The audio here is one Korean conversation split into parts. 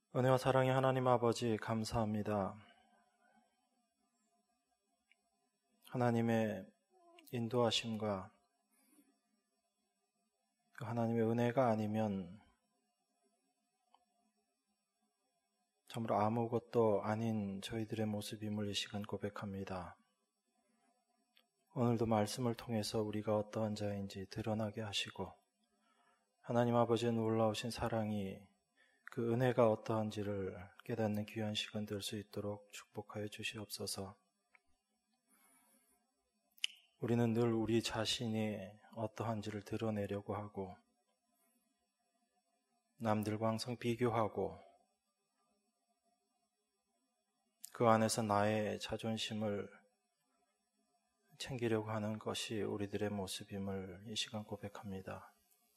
은혜와 사랑의 하나님 아버지 감사합니다. 하나님의 인도하심과 하나님의 은혜가 아니면 참으로 아무것도 아닌 저희들의 모습임을 이 시간 고백합니다. 오늘도 말씀을 통해서 우리가 어떠한 자인지 드러나게 하시고 하나님 아버지의 놀라우신 사랑이 그 은혜가 어떠한지를 깨닫는 귀한 시간 될 수 있도록 축복하여 주시옵소서. 우리는 늘 우리 자신이 어떠한지를 드러내려고 하고 남들과 항상 비교하고 그 안에서 나의 자존심을 챙기려고 하는 것이 우리들의 모습임을 이 시간 고백합니다.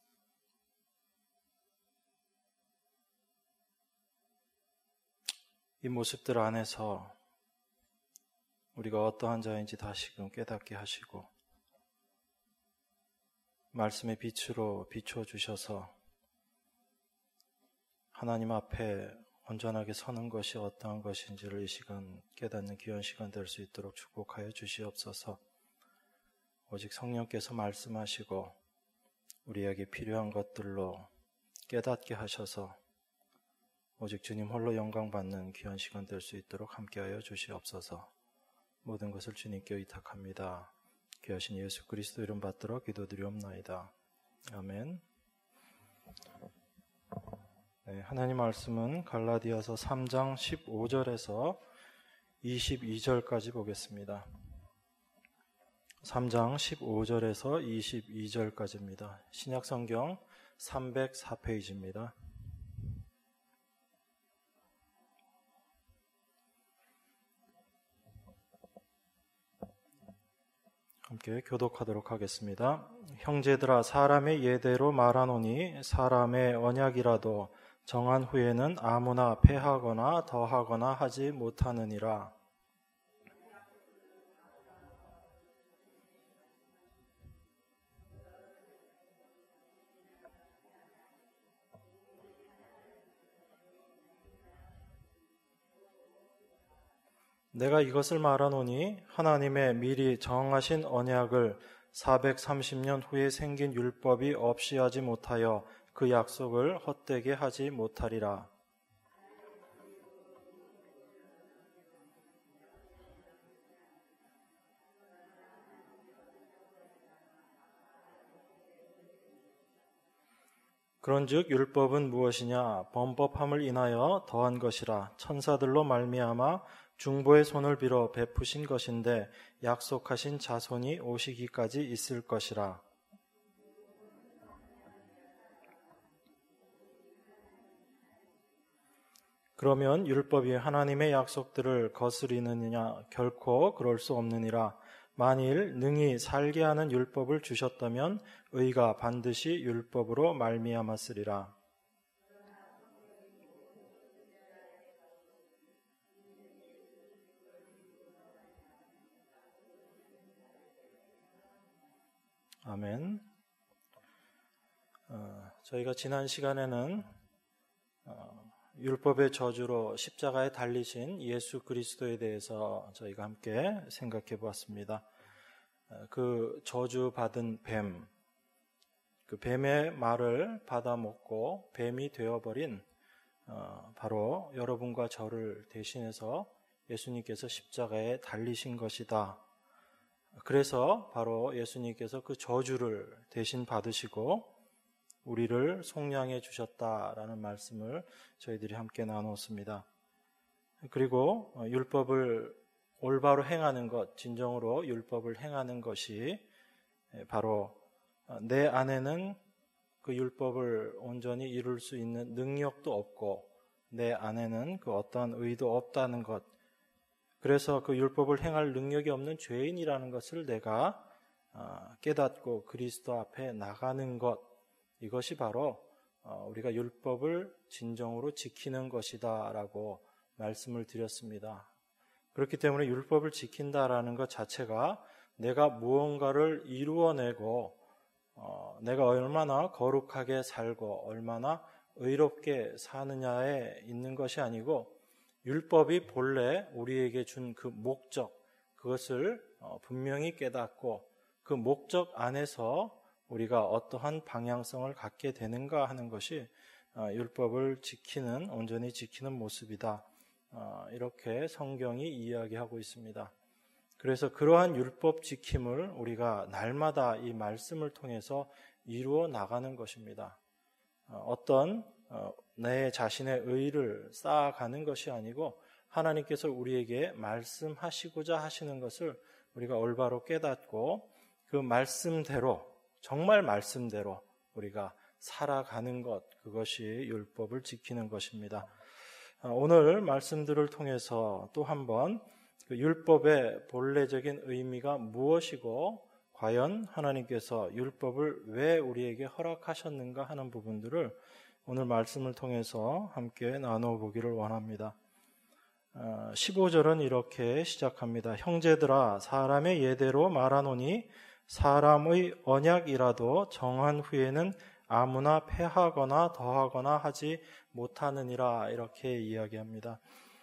이 모습들 안에서 우리가 어떠한 자인지 다시금 깨닫게 하시고 말씀의 빛으로 비춰주셔서 하나님 앞에 온전하게 서는 것이 어떠한 것인지를 이 시간 깨닫는 귀한 시간 될 수 있도록 축복하여 주시옵소서. 오직 성령께서 말씀하시고 우리에게 필요한 것들로 깨닫게 하셔서 오직 주님 홀로 영광 받는 귀한 시간 될 수 있도록 함께하여 주시옵소서. 모든 것을 주님께 의탁합니다. 귀하신 예수 그리스도 이름 받들어 기도드리옵나이다. 아멘. 네, 하나님 말씀은 갈라디아서 3장 15절에서 22절까지 보겠습니다. 3장 15절에서 22절까지입니다. 신약성경 304페이지입니다. 함께 교독하도록 하겠습니다. 형제들아, 사람의 예대로 말하노니 사람의 언약이라도 정한 후에는 아무나 폐하거나 더하거나 하지 못하느니라. 내가 이것을 말하노니 하나님의 미리 정하신 언약을 430년 후에 생긴 율법이 없이 하지 못하여 그 약속을 헛되게 하지 못하리라. 그런즉 율법은 무엇이냐? 범법함을 인하여 더한 것이라. 천사들로 말미암아 중보의 손을 빌어 베푸신 것인데 약속하신 자손이 오시기까지 있을 것이라. 그러면 율법이 하나님의 약속들을 거스리느냐? 결코 그럴 수 없느니라. 만일 능히 살게 하는 율법을 주셨다면 의가 반드시 율법으로 말미암았으리라. 아멘. 저희가 지난 시간에는 율법의 저주로 십자가에 달리신 예수 그리스도에 대해서 저희가 함께 생각해 보았습니다. 그 저주받은 뱀, 그 뱀의 말을 받아먹고 뱀이 되어버린 바로 여러분과 저를 대신해서 예수님께서 십자가에 달리신 것이다. 그래서 바로 예수님께서 그 저주를 대신 받으시고 우리를 속량해 주셨다라는 말씀을 저희들이 함께 나누었습니다. 그리고 율법을 올바로 행하는 것, 진정으로 율법을 행하는 것이 바로 내 안에는 그 율법을 온전히 이룰 수 있는 능력도 없고 내 안에는 그 어떠한 의도 없다는 것, 그래서 그 율법을 행할 능력이 없는 죄인이라는 것을 내가 깨닫고 그리스도 앞에 나가는 것, 이것이 바로 우리가 율법을 진정으로 지키는 것이다 라고 말씀을 드렸습니다. 그렇기 때문에 율법을 지킨다라는 것 자체가 내가 무언가를 이루어내고 내가 얼마나 거룩하게 살고 얼마나 의롭게 사느냐에 있는 것이 아니고 율법이 본래 우리에게 준 그 목적, 그것을 분명히 깨닫고 그 목적 안에서 우리가 어떠한 방향성을 갖게 되는가 하는 것이 율법을 온전히 지키는 모습이다. 이렇게 성경이 이야기하고 있습니다. 그래서 그러한 율법 지킴을 우리가 날마다 이 말씀을 통해서 이루어 나가는 것입니다. 어떤 내 자신의 의를 쌓아가는 것이 아니고 하나님께서 우리에게 말씀하시고자 하시는 것을 우리가 올바로 깨닫고 그 말씀대로, 정말 말씀대로 우리가 살아가는 것, 그것이 율법을 지키는 것입니다. 오늘 말씀들을 통해서 또 한번 그 율법의 본래적인 의미가 무엇이고 과연 하나님께서 율법을 왜 우리에게 허락하셨는가 하는 부분들을 오늘 말씀을 통해서 함께 나눠보기를 원합니다. 15절은 이렇게 시작합니다. 형제들아, 사람의 예대로 말하노니 사람의 언약이라도 정한 후에는 아무나 폐하거나 더하거나 하지 못하느니라, 이렇게 이야기합니다.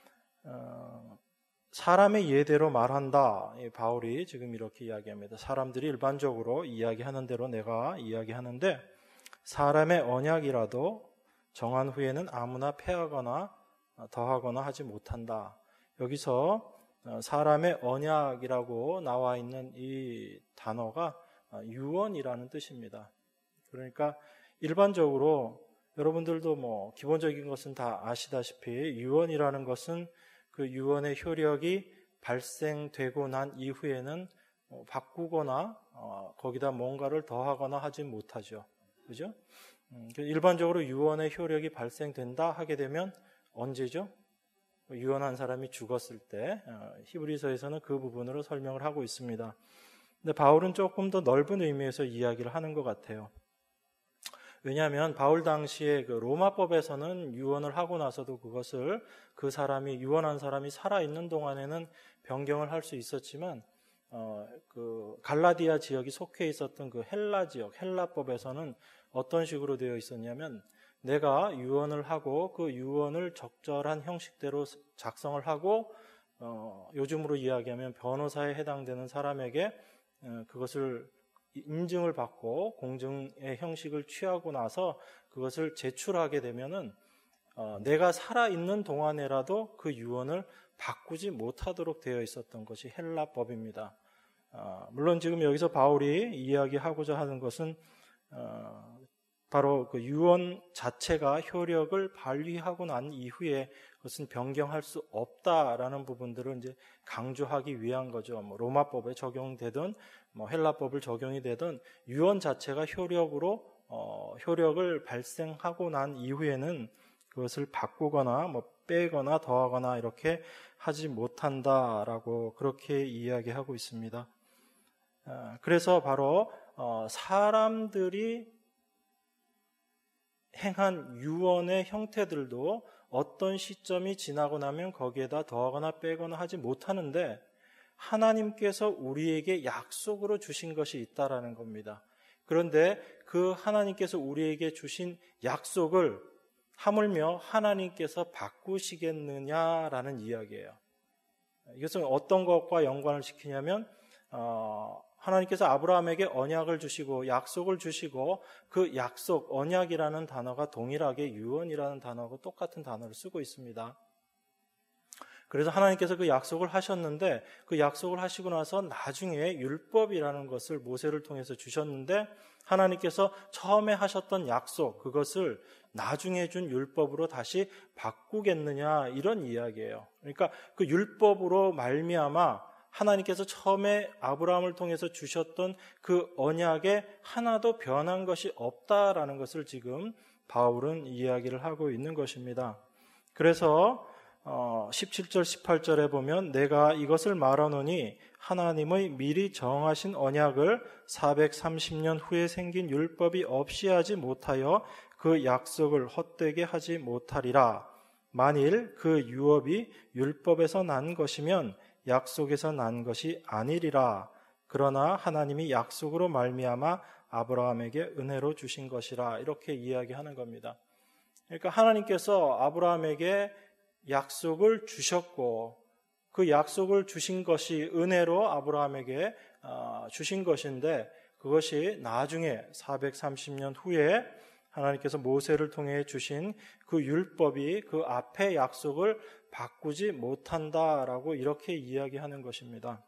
사람의 예대로 말한다. 바울이 지금 이렇게 이야기합니다. 사람들이 일반적으로 이야기하는 대로 내가 이야기하는데 사람의 언약이라도 정한 후에는 아무나 폐하거나 더하거나 하지 못한다. 여기서 사람의 언약이라고 나와 있는 이 단어가 유언이라는 뜻입니다. 그러니까 일반적으로 여러분들도 기본적인 것은 다 아시다시피 유언이라는 것은 그 유언의 효력이 발생되고 난 이후에는 바꾸거나 거기다 뭔가를 더하거나 하지 못하죠. 그죠? 일반적으로 유언의 효력이 발생된다 하게 되면 언제죠? 유언한 사람이 죽었을 때. 히브리서에서는 그 부분으로 설명을 하고 있습니다. 근데 바울은 조금 더 넓은 의미에서 이야기를 하는 것 같아요. 왜냐하면 바울 당시에 그 로마법에서는 유언을 하고 나서도 그것을 그 사람이 유언한 사람이 살아있는 동안에는 변경을 할 수 있었지만 그 갈라디아 지역이 속해 있었던 그 헬라 지역, 헬라법에서는 어떤 식으로 되어 있었냐면 내가 유언을 하고 그 유언을 적절한 형식대로 작성을 하고 요즘으로 이야기하면 변호사에 해당되는 사람에게 그것을 인증을 받고 공증의 형식을 취하고 나서 그것을 제출하게 되면은 내가 살아있는 동안에라도 그 유언을 바꾸지 못하도록 되어 있었던 것이 헬라법입니다. 물론 지금 여기서 바울이 이야기하고자 하는 것은 바로 그 유언 자체가 효력을 발휘하고 난 이후에 그것은 변경할 수 없다라는 부분들을 이제 강조하기 위한 거죠. 로마법에 적용되든 헬라법을 적용이 되든 유언 자체가 효력을 발생하고 난 이후에는 그것을 바꾸거나 빼거나 더하거나 이렇게 하지 못한다라고 그렇게 이야기하고 있습니다. 그래서 바로 사람들이 행한 유언의 형태들도 어떤 시점이 지나고 나면 거기에다 더하거나 빼거나 하지 못하는데 하나님께서 우리에게 약속으로 주신 것이 있다라는 겁니다. 그런데 그 하나님께서 우리에게 주신 약속을 하물며 하나님께서 바꾸시겠느냐라는 이야기예요. 이것은 어떤 것과 연관을 시키냐면 하나님께서 아브라함에게 언약을 주시고 약속을 주시고 그 약속, 언약이라는 단어가 동일하게 유언이라는 단어하고 똑같은 단어를 쓰고 있습니다. 그래서 하나님께서 그 약속을 하셨는데 그 약속을 하시고 나서 나중에 율법이라는 것을 모세를 통해서 주셨는데 하나님께서 처음에 하셨던 약속, 그것을 나중에 준 율법으로 다시 바꾸겠느냐, 이런 이야기예요. 그러니까 그 율법으로 말미암아 하나님께서 처음에 아브라함을 통해서 주셨던 그 언약에 하나도 변한 것이 없다라는 것을 지금 바울은 이야기를 하고 있는 것입니다. 그래서 17절 18절에 보면 내가 이것을 말하노니 하나님의 미리 정하신 언약을 430년 후에 생긴 율법이 없이 하지 못하여 그 약속을 헛되게 하지 못하리라. 만일 그 유업이 율법에서 난 것이면 약속에서 난 것이 아니리라. 그러나 하나님이 약속으로 말미암아 아브라함에게 은혜로 주신 것이라. 이렇게 이야기하는 겁니다. 그러니까 하나님께서 아브라함에게 약속을 주셨고 그 약속을 주신 것이 은혜로 아브라함에게 주신 것인데 그것이 나중에 430년 후에 하나님께서 모세를 통해 주신 그 율법이 그 앞의 약속을 바꾸지 못한다라고 이렇게 이야기하는 것입니다.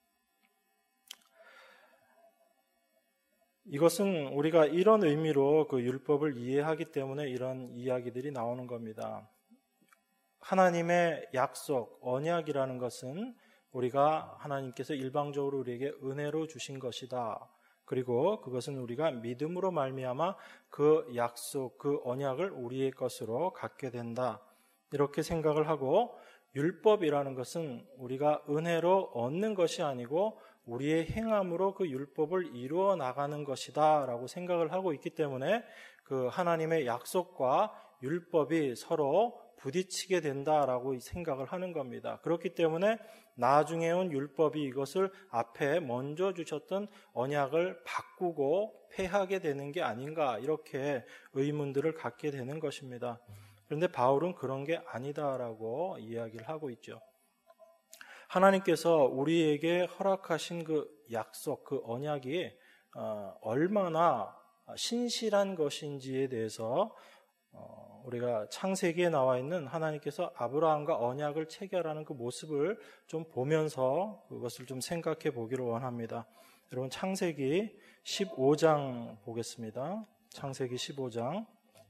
이것은 우리가 이런 의미로 그 율법을 이해하기 때문에 이런 이야기들이 나오는 겁니다. 하나님의 약속, 언약이라는 것은 우리가 하나님께서 일방적으로 우리에게 은혜로 주신 것이다. 그리고 그것은 우리가 믿음으로 말미암아 그 약속, 그 언약을 우리의 것으로 갖게 된다. 이렇게 생각을 하고 율법이라는 것은 우리가 은혜로 얻는 것이 아니고 우리의 행함으로 그 율법을 이루어 나가는 것이다 라고 생각을 하고 있기 때문에 그 하나님의 약속과 율법이 서로 부딪히게 된다라고 생각을 하는 겁니다. 그렇기 때문에 나중에 온 율법이 이것을 앞에 먼저 주셨던 언약을 바꾸고 폐하게 되는 게 아닌가 이렇게 의문들을 갖게 되는 것입니다. 그런데 바울은 그런 게 아니다라고 이야기를 하고 있죠. 하나님께서 우리에게 허락하신 그 약속, 그 언약이 얼마나 신실한 것인지에 대해서 우리가 창세기에 나와 있는 하나님께서 아브라함과 언약을 체결하는 그 모습을 좀 보면서 그것을 좀 생각해 보기를 원합니다. 여러분 창세기 15장 보겠습니다. 창세기 15장.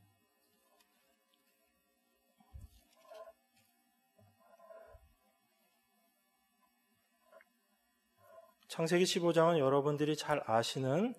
창세기 15장은 여러분들이 잘 아시는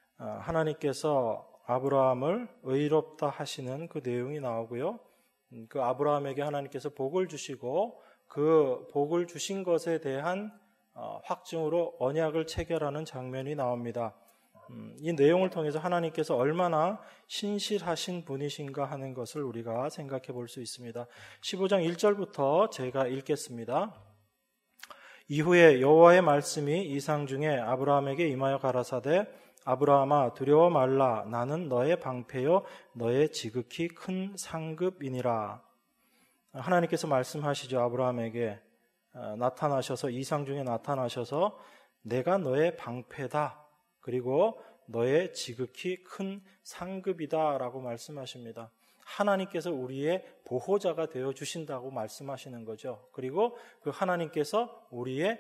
하나님께서 아브라함을 의롭다 하시는 그 내용이 나오고요. 그 아브라함에게 하나님께서 복을 주시고 그 복을 주신 것에 대한 확증으로 언약을 체결하는 장면이 나옵니다. 이 내용을 통해서 하나님께서 얼마나 신실하신 분이신가 하는 것을 우리가 생각해 볼 수 있습니다. 15장 1절부터 제가 읽겠습니다. 이후에 여호와의 말씀이 이상 중에 아브라함에게 임하여 가라사대 아브라함아 두려워 말라 나는 너의 방패요 너의 지극히 큰 상급이니라. 하나님께서 말씀하시죠. 아브라함에게 나타나셔서 이상 중에 나타나셔서 내가 너의 방패다. 그리고 너의 지극히 큰 상급이다 라고 말씀하십니다. 하나님께서 우리의 보호자가 되어 주신다고 말씀하시는 거죠. 그리고 그 하나님께서 우리의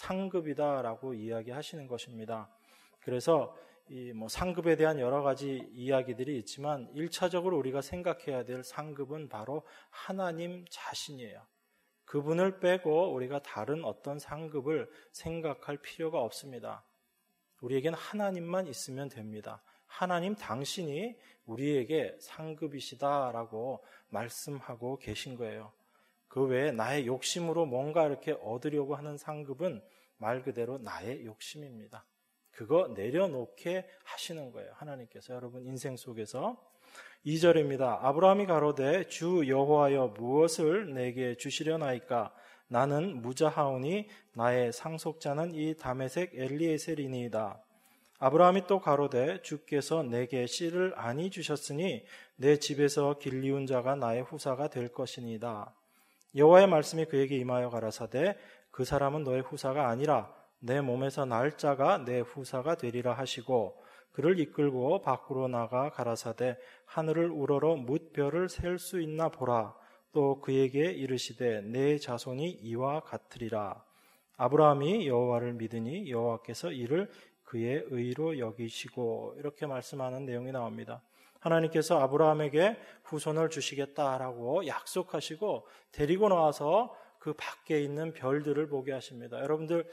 상급이다라고 이야기하시는 것입니다. 그래서 이 상급에 대한 여러 가지 이야기들이 있지만 1차적으로 우리가 생각해야 될 상급은 바로 하나님 자신이에요. 그분을 빼고 우리가 다른 어떤 상급을 생각할 필요가 없습니다. 우리에겐 하나님만 있으면 됩니다. 하나님 당신이 우리에게 상급이시다라고 말씀하고 계신 거예요. 그 외에 나의 욕심으로 뭔가 이렇게 얻으려고 하는 상급은 말 그대로 나의 욕심입니다. 그거 내려놓게 하시는 거예요. 하나님께서 여러분 인생 속에서 2절입니다. 아브라함이 가로되 주 여호와여 무엇을 내게 주시려나이까 나는 무자하오니 나의 상속자는 이 다메섹 엘리에셀이니이다. 아브라함이 또 가로되 주께서 내게 씨를 아니 주셨으니 내 집에서 길리운 자가 나의 후사가 될 것이니이다. 여호와의 말씀이 그에게 임하여 가라사대 그 사람은 너의 후사가 아니라 내 몸에서 날 자가 내 후사가 되리라 하시고 그를 이끌고 밖으로 나가 가라사대 하늘을 우러러 뭇별을 셀 수 있나 보라. 또 그에게 이르시되 내 자손이 이와 같으리라. 아브라함이 여호와를 믿으니 여호와께서 이를 그의 의로 여기시고 이렇게 말씀하는 내용이 나옵니다. 하나님께서 아브라함에게 후손을 주시겠다라고 약속하시고 데리고 나와서 그 밖에 있는 별들을 보게 하십니다. 여러분들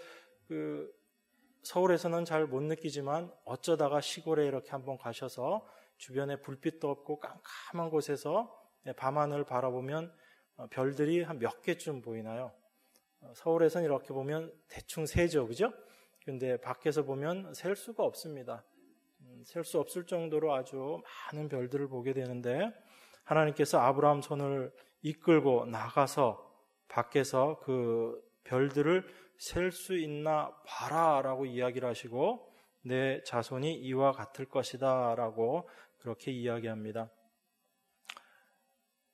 서울에서는 잘 못 느끼지만 어쩌다가 시골에 이렇게 한번 가셔서 주변에 불빛도 없고 깜깜한 곳에서 밤하늘 바라보면 별들이 한 몇 개쯤 보이나요? 서울에서는 이렇게 보면 대충 세죠, 그죠? 근데 밖에서 보면 셀 수가 없습니다. 셀 수 없을 정도로 아주 많은 별들을 보게 되는데 하나님께서 아브라함 손을 이끌고 나가서 밖에서 그 별들을 셀 수 있나 봐라라고 이야기를 하시고 내 자손이 이와 같을 것이다 라고 그렇게 이야기합니다.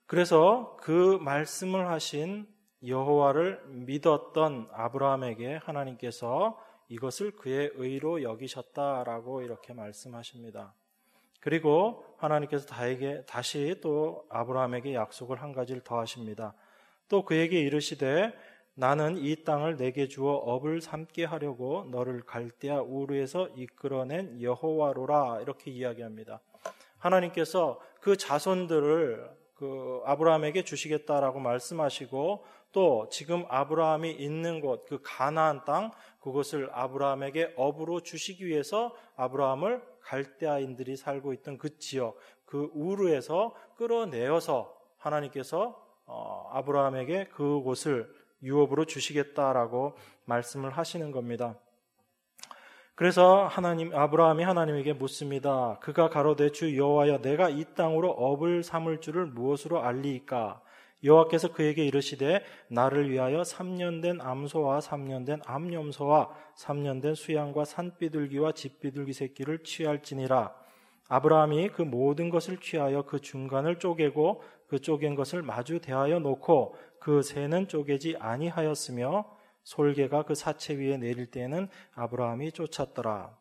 그래서 그 말씀을 하신 여호와를 믿었던 아브라함에게 하나님께서 이것을 그의 의로 여기셨다라고 이렇게 말씀하십니다. 그리고 하나님께서 다시 또 아브라함에게 약속을 한 가지를 더 하십니다. 또 그에게 이르시되 나는 이 땅을 내게 주어 업을 삼게 하려고 너를 갈대아 우르에서 이끌어낸 여호와로라 이렇게 이야기합니다. 하나님께서 그 자손들을 그 아브라함에게 주시겠다라고 말씀하시고 또 지금 아브라함이 있는 곳 그 가나안 땅 그것을 아브라함에게 업으로 주시기 위해서 아브라함을 갈대아인들이 살고 있던 그 지역 그 우르에서 끌어내어서 하나님께서 아브라함에게 그곳을 유업으로 주시겠다라고 말씀을 하시는 겁니다. 그래서 아브라함이 하나님에게 묻습니다. 그가 가로되 주 여호와여 내가 이 땅으로 업을 삼을 줄을 무엇으로 알리이까? 여호와께서 그에게 이르시되 나를 위하여 3년 된 암소와 3년 된 암염소와 3년 된 수양과 산비둘기와 집비둘기 새끼를 취할지니라. 아브라함이 그 모든 것을 취하여 그 중간을 쪼개고 그 쪼갠 것을 마주 대하여 놓고 그 새는 쪼개지 아니하였으며 솔개가 그 사체 위에 내릴 때에는 아브라함이 쫓았더라.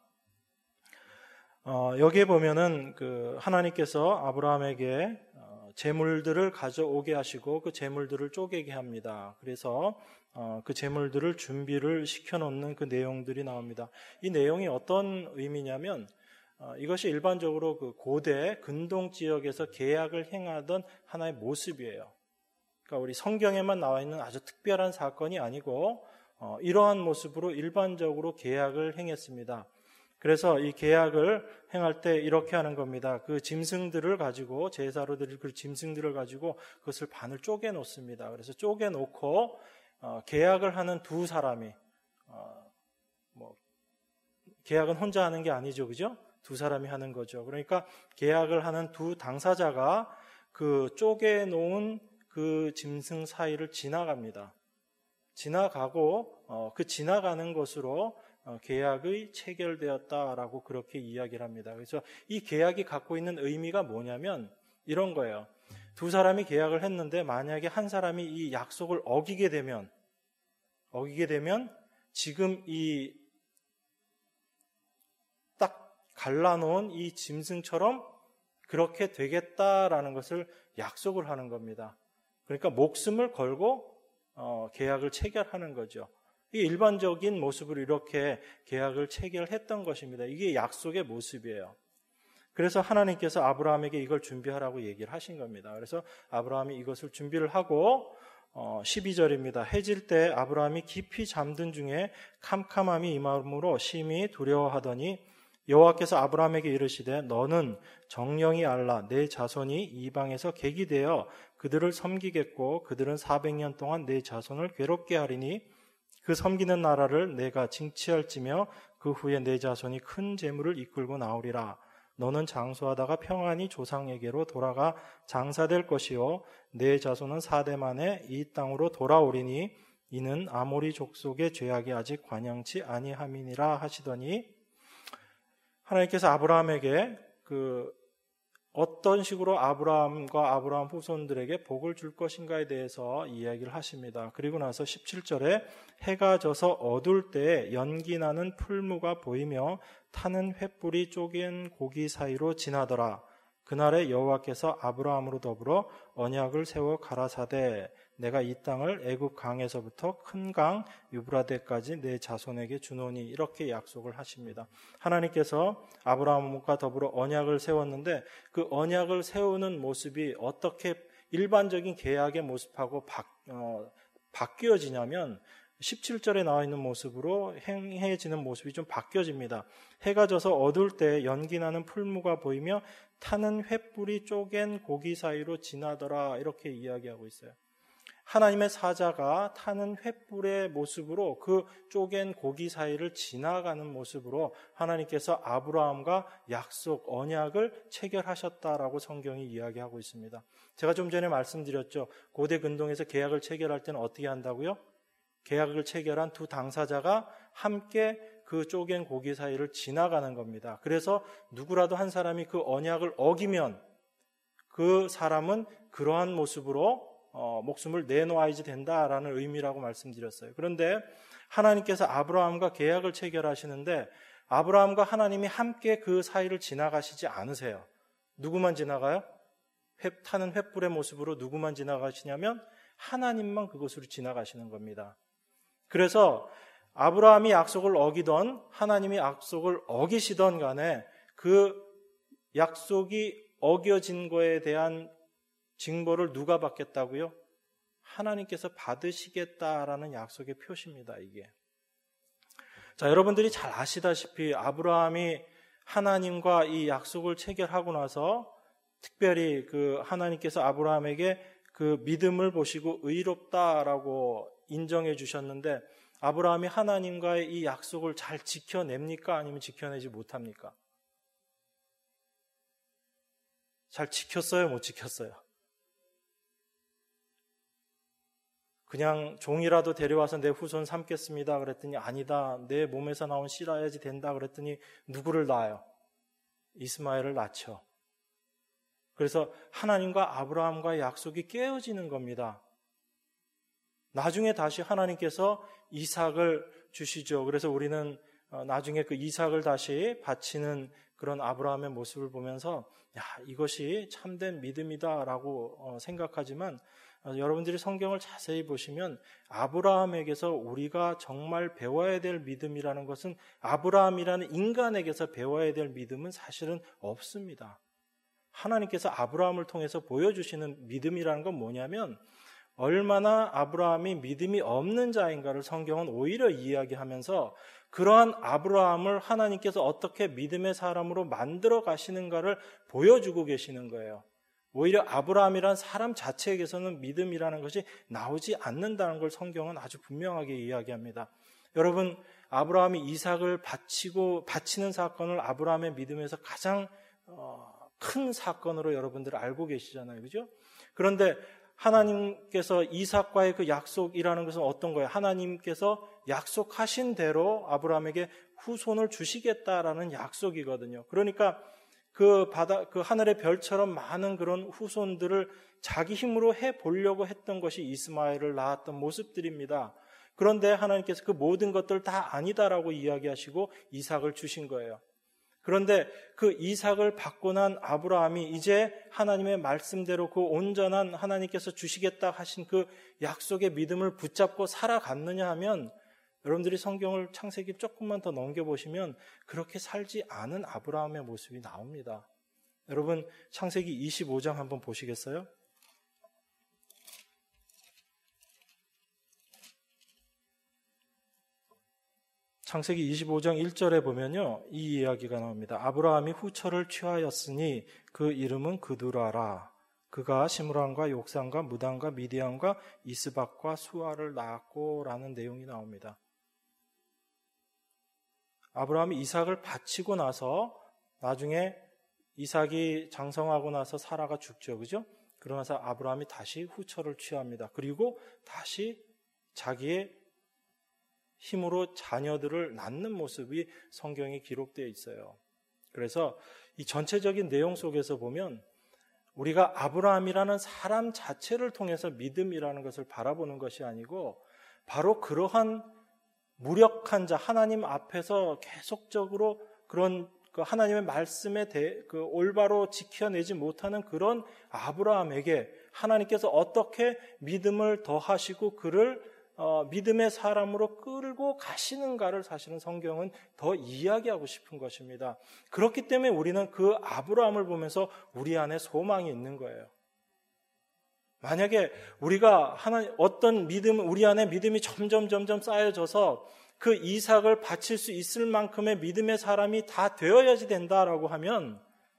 여기에 보면은 그 하나님께서 아브라함에게 재물들을 가져오게 하시고 그 재물들을 쪼개게 합니다. 그래서 그 재물들을 준비를 시켜놓는 그 내용들이 나옵니다. 이 내용이 어떤 의미냐면 이것이 일반적으로 그 고대 근동 지역에서 계약을 행하던 하나의 모습이에요. 그러니까 우리 성경에만 나와 있는 아주 특별한 사건이 아니고 이러한 모습으로 일반적으로 계약을 행했습니다. 그래서 이 계약을 행할 때 이렇게 하는 겁니다. 그 짐승들을 가지고 제사로 드릴 그 짐승들을 가지고 그것을 반을 쪼개 놓습니다. 그래서 쪼개 놓고 계약을 하는 두 사람이 계약은 혼자 하는 게 아니죠, 그죠? 두 사람이 하는 거죠. 그러니까 계약을 하는 두 당사자가 그 쪼개 놓은 그 짐승 사이를 지나갑니다. 지나가고 그 지나가는 것으로 계약이 체결되었다라고 그렇게 이야기를 합니다. 그래서 이 계약이 갖고 있는 의미가 뭐냐면 이런 거예요. 두 사람이 계약을 했는데 만약에 한 사람이 이 약속을 어기게 되면 지금 이 딱 갈라놓은 이 짐승처럼 그렇게 되겠다라는 것을 약속을 하는 겁니다. 그러니까 목숨을 걸고 계약을 체결하는 거죠. 이 일반적인 모습으로 이렇게 계약을 체결했던 것입니다. 이게 약속의 모습이에요. 그래서 하나님께서 아브라함에게 이걸 준비하라고 얘기를 하신 겁니다. 그래서 아브라함이 이것을 준비를 하고 12절입니다. 해질 때 아브라함이 깊이 잠든 중에 캄캄함이 임함으로 심히 두려워하더니 여호와께서 아브라함에게 이르시되 너는 정령이 알라 내 자손이 이방에서 객이 되어 그들을 섬기겠고 그들은 400년 동안 내 자손을 괴롭게 하리니 그 섬기는 나라를 내가 징치할지며 그 후에 내 자손이 큰 재물을 이끌고 나오리라. 너는 장수하다가 평안히 조상에게로 돌아가 장사될 것이요 내 자손은 4대 만에 이 땅으로 돌아오리니 이는 아모리 족속의 죄악이 아직 관영치 아니함이니라 하시더니 하나님께서 아브라함에게 어떤 식으로 아브라함과 아브라함 후손들에게 복을 줄 것인가에 대해서 이야기를 하십니다. 그리고 나서 17절에 해가 져서 어두울 때에 연기 나는 풀무가 보이며 타는 횃불이 쪼갠 고기 사이로 지나더라. 그날에 여호와께서 아브라함으로 더불어 언약을 세워 가라사대 내가 이 땅을 애굽 강에서부터 큰 강 유브라데까지 내 자손에게 주노니 이렇게 약속을 하십니다. 하나님께서 아브라함과 더불어 언약을 세웠는데 그 언약을 세우는 모습이 어떻게 일반적인 계약의 모습하고 바뀌어지냐면 17절에 나와 있는 모습으로 행해지는 모습이 좀 바뀌어집니다. 해가 져서 어두울 때 연기 나는 풀무가 보이며 타는 횃불이 쪼갠 고기 사이로 지나더라 이렇게 이야기하고 있어요. 하나님의 사자가 타는 횃불의 모습으로 그 쪼갠 고기 사이를 지나가는 모습으로 하나님께서 아브라함과 약속, 언약을 체결하셨다라고 성경이 이야기하고 있습니다. 제가 좀 전에 말씀드렸죠. 고대 근동에서 계약을 체결할 때는 어떻게 한다고요? 계약을 체결한 두 당사자가 함께 그 쪼갠 고기 사이를 지나가는 겁니다. 그래서 누구라도 한 사람이 그 언약을 어기면 그 사람은 그러한 모습으로 목숨을 내놓아야지 된다라는 의미라고 말씀드렸어요. 그런데 하나님께서 아브라함과 계약을 체결하시는데 아브라함과 하나님이 함께 그 사이를 지나가시지 않으세요. 누구만 지나가요? 타는 횃불의 모습으로 누구만 지나가시냐면 하나님만 그곳으로 지나가시는 겁니다. 그래서 아브라함이 약속을 어기던 하나님이 약속을 어기시던 간에 그 약속이 어겨진 거에 대한 징벌을 누가 받겠다고요? 하나님께서 받으시겠다라는 약속의 표시입니다, 이게. 자, 여러분들이 잘 아시다시피 아브라함이 하나님과 이 약속을 체결하고 나서 특별히 그 하나님께서 아브라함에게 그 믿음을 보시고 의롭다라고 인정해 주셨는데 아브라함이 하나님과의 이 약속을 잘 지켜냅니까? 아니면 지켜내지 못합니까? 잘 지켰어요? 못 지켰어요? 그냥 종이라도 데려와서 내 후손 삼겠습니다. 그랬더니 아니다. 내 몸에서 나온 씨라야지 된다. 그랬더니 누구를 낳아요? 이스마엘을 낳죠. 그래서 하나님과 아브라함과의 약속이 깨어지는 겁니다. 나중에 다시 하나님께서 이삭을 주시죠. 그래서 우리는 나중에 그 이삭을 다시 바치는 그런 아브라함의 모습을 보면서 야, 이것이 참된 믿음이다라고 생각하지만 여러분들이 성경을 자세히 보시면 아브라함에게서 우리가 정말 배워야 될 믿음이라는 것은 아브라함이라는 인간에게서 배워야 될 믿음은 사실은 없습니다. 하나님께서 아브라함을 통해서 보여주시는 믿음이라는 건 뭐냐면 얼마나 아브라함이 믿음이 없는 자인가를 성경은 오히려 이야기하면서 그러한 아브라함을 하나님께서 어떻게 믿음의 사람으로 만들어 가시는가를 보여주고 계시는 거예요. 오히려 아브라함이란 사람 자체에게서는 믿음이라는 것이 나오지 않는다는 걸 성경은 아주 분명하게 이야기합니다. 여러분, 아브라함이 이삭을 바치는 사건을 아브라함의 믿음에서 가장 큰 사건으로 여러분들 알고 계시잖아요. 그죠? 그런데 하나님께서 이삭과의 그 약속이라는 것은 어떤 거예요? 하나님께서 약속하신 대로 아브라함에게 후손을 주시겠다라는 약속이거든요. 그러니까 그 하늘의 별처럼 많은 그런 후손들을 자기 힘으로 해보려고 했던 것이 이스마엘을 낳았던 모습들입니다. 그런데 하나님께서 그 모든 것들 다 아니다라고 이야기하시고 이삭을 주신 거예요. 그런데 그 이삭을 받고 난 아브라함이 이제 하나님의 말씀대로 그 온전한 하나님께서 주시겠다 하신 그 약속의 믿음을 붙잡고 살아갔느냐 하면 여러분들이 성경을 창세기 조금만 더 넘겨보시면 그렇게 살지 않은 아브라함의 모습이 나옵니다. 여러분 창세기 25장 한번 보시겠어요? 창세기 25장 1절에 보면요, 이 이야기가 나옵니다. 아브라함이 후처를 취하였으니 그 이름은 그두라라. 그가 시므람과 욕산과 무단과 미디안과 이스박과 수아를 낳았고 라는 내용이 나옵니다. 아브라함이 이삭을 바치고 나서 나중에 이삭이 장성하고 나서 사라가 죽죠. 그죠? 그러면서 아브라함이 다시 후처를 취합니다. 그리고 다시 자기의 힘으로 자녀들을 낳는 모습이 성경에 기록되어 있어요. 그래서 이 전체적인 내용 속에서 보면 우리가 아브라함이라는 사람 자체를 통해서 믿음이라는 것을 바라보는 것이 아니고 바로 그러한 무력한 자, 하나님 앞에서 계속적으로 그런 그 하나님의 말씀에 그 올바로 지켜내지 못하는 그런 아브라함에게 하나님께서 어떻게 믿음을 더하시고 그를 믿음의 사람으로 끌고 가시는가를 사실은 성경은 더 이야기하고 싶은 것입니다. 그렇기 때문에 우리는 그 아브라함을 보면서 우리 안에 소망이 있는 거예요. 만약에 우리가 어떤 믿음, 우리 안에 믿음이 점점 쌓여져서 그 이삭을 바칠 수 있을 만큼의 믿음의 사람이 다 되어야지 된다라고 하면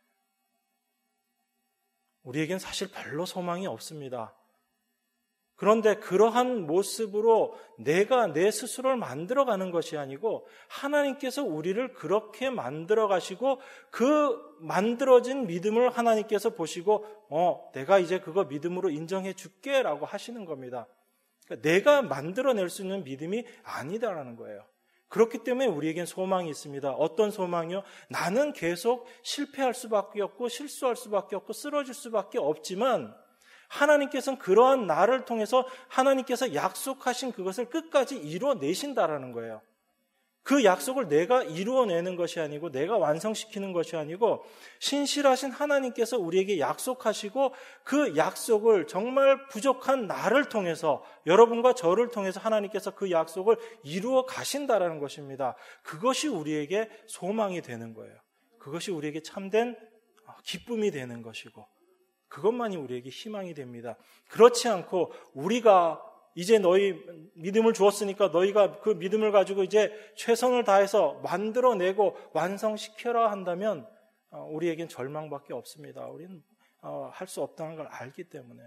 우리에겐 사실 별로 소망이 없습니다. 그런데 그러한 모습으로 내가 내 스스로를 만들어가는 것이 아니고 하나님께서 우리를 그렇게 만들어 가시고 그 만들어진 믿음을 하나님께서 보시고 내가 이제 그거 믿음으로 인정해 줄게 라고 하시는 겁니다. 그러니까 내가 만들어낼 수 있는 믿음이 아니다라는 거예요. 그렇기 때문에 우리에겐 소망이 있습니다. 어떤 소망이요? 나는 계속 실패할 수밖에 없고 실수할 수밖에 없고 쓰러질 수밖에 없지만 하나님께서는 그러한 나를 통해서 하나님께서 약속하신 그것을 끝까지 이루어내신다라는 거예요. 그 약속을 내가 이루어내는 것이 아니고 내가 완성시키는 것이 아니고 신실하신 하나님께서 우리에게 약속하시고 그 약속을 정말 부족한 나를 통해서 여러분과 저를 통해서 하나님께서 그 약속을 이루어 가신다라는 것입니다. 그것이 우리에게 소망이 되는 거예요. 그것이 우리에게 참된 기쁨이 되는 것이고 그것만이 우리에게 희망이 됩니다. 그렇지 않고 우리가 이제 너희 믿음을 주었으니까 너희가 그 믿음을 가지고 이제 최선을 다해서 만들어내고 완성시켜라 한다면 우리에겐 절망밖에 없습니다. 우리는 할 수 없다는 걸 알기 때문에.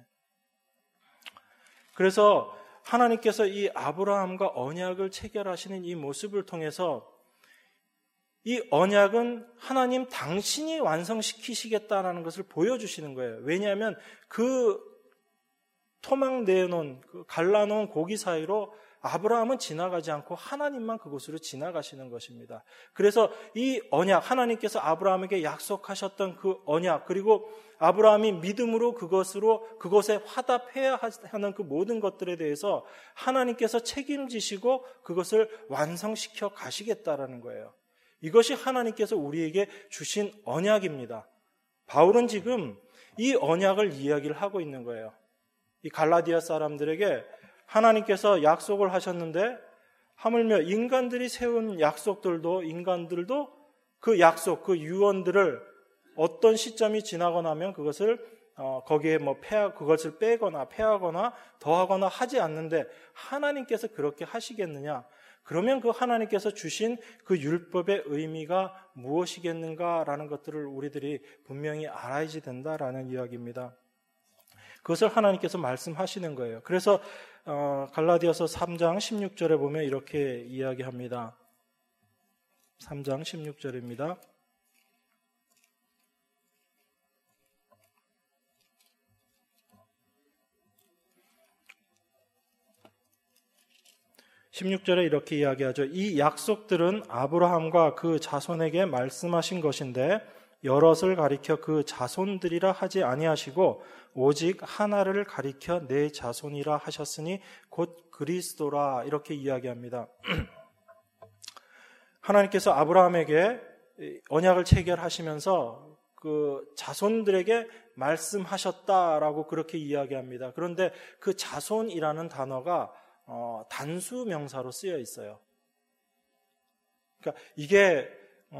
그래서 하나님께서 이 아브라함과 언약을 체결하시는 이 모습을 통해서 이 언약은 하나님 당신이 완성시키시겠다라는 것을 보여주시는 거예요. 왜냐하면 그 토막 내놓은 갈라놓은 고기 사이로 아브라함은 지나가지 않고 하나님만 그곳으로 지나가시는 것입니다. 그래서 이 언약, 하나님께서 아브라함에게 약속하셨던 그 언약, 그리고 아브라함이 믿음으로 그것에 화답해야 하는 그 모든 것들에 대해서 하나님께서 책임지시고 그것을 완성시켜 가시겠다라는 거예요. 이것이 하나님께서 우리에게 주신 언약입니다. 바울은 지금 이 언약을 이야기를 하고 있는 거예요. 이 갈라디아 사람들에게 하나님께서 약속을 하셨는데 하물며 인간들이 세운 인간들도 그 약속, 그 유언들을 어떤 시점이 지나고 나면 그것을 거기에 그것을 빼거나 폐하거나 더하거나 하지 않는데 하나님께서 그렇게 하시겠느냐? 그러면 그 하나님께서 주신 그 율법의 의미가 무엇이겠는가라는 것들을 우리들이 분명히 알아야지 된다라는 이야기입니다. 그것을 하나님께서 말씀하시는 거예요. 그래서 갈라디아서 3장 16절에 보면 이렇게 이야기합니다. 3장 16절입니다. (16절에) 이렇게 이야기하죠. 이 약속들은 아브라함과 그 자손에게 말씀하신 것인데 여럿을 가리켜 그 자손들이라 하지 아니하시고 오직 하나를 가리켜 내 자손이라 하셨으니 곧 그리스도라 이렇게 이야기합니다. 하나님께서 아브라함에게 언약을 체결하시면서 그 자손들에게 말씀하셨다라고 그렇게 이야기합니다. 그런데 그 자손이라는 단어가 단수 명사로 쓰여 있어요. 그러니까 이게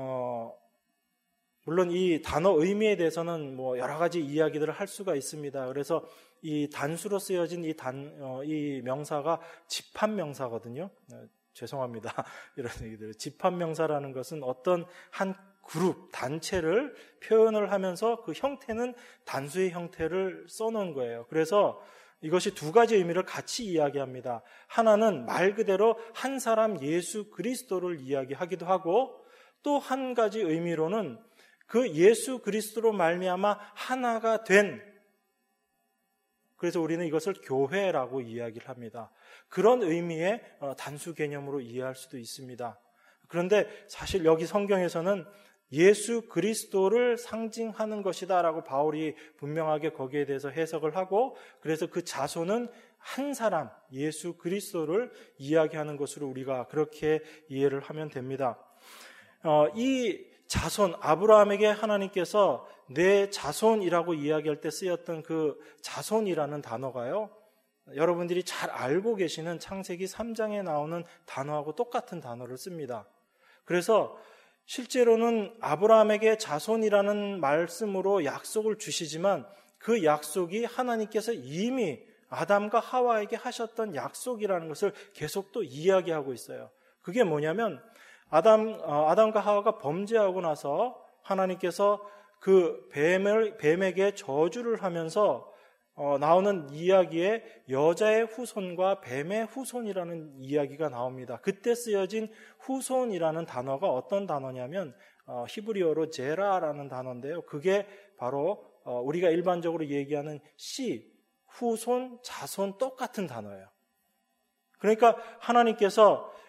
물론 이 단어 의미에 대해서는 여러 가지 이야기들을 할 수가 있습니다. 그래서 이 단수로 쓰여진 이 명사가 집합명사거든요. 죄송합니다. 이런 얘기들. 집합명사라는 것은 어떤 한 그룹, 단체를 표현을 하면서 그 형태는 단수의 형태를 써놓은 거예요. 그래서 이것이 두 가지 의미를 같이 이야기합니다. 하나는 말 그대로 한 사람 예수 그리스도를 이야기하기도 하고 또 한 가지 의미로는 그 예수 그리스도로 말미암아 하나가 된, 그래서 우리는 이것을 교회라고 이야기를 합니다. 그런 의미의 단수 개념으로 이해할 수도 있습니다. 그런데 사실 여기 성경에서는 예수 그리스도를 상징하는 것이다 라고 바울이 분명하게 거기에 대해서 해석을 하고, 그래서 그 자손은 한 사람 예수 그리스도를 이야기하는 것으로 우리가 그렇게 이해를 하면 됩니다. 이 자손, 아브라함에게 하나님께서 내 자손이라고 이야기할 때 쓰였던 그 자손이라는 단어가요, 여러분들이 잘 알고 계시는 창세기 3장에 나오는 단어하고 똑같은 단어를 씁니다. 그래서 실제로는 아브라함에게 자손이라는 말씀으로 약속을 주시지만 그 약속이 하나님께서 이미 아담과 하와에게 하셨던 약속이라는 것을 계속 또 이야기하고 있어요. 그게 뭐냐면 아담과 하와가 범죄하고 나서 하나님께서 그 뱀에게 저주를 하면서 나오는 이야기에 여자의 후손과 뱀의 후손이라는 이야기가 나옵니다. 그때 쓰여진 후손이라는 단어가 어떤 단어냐면 히브리어로 제라라는 단어인데요. 그게 바로 우리가 일반적으로 얘기하는 씨, 후손, 자손 똑같은 단어예요. 그러니까 하나님께서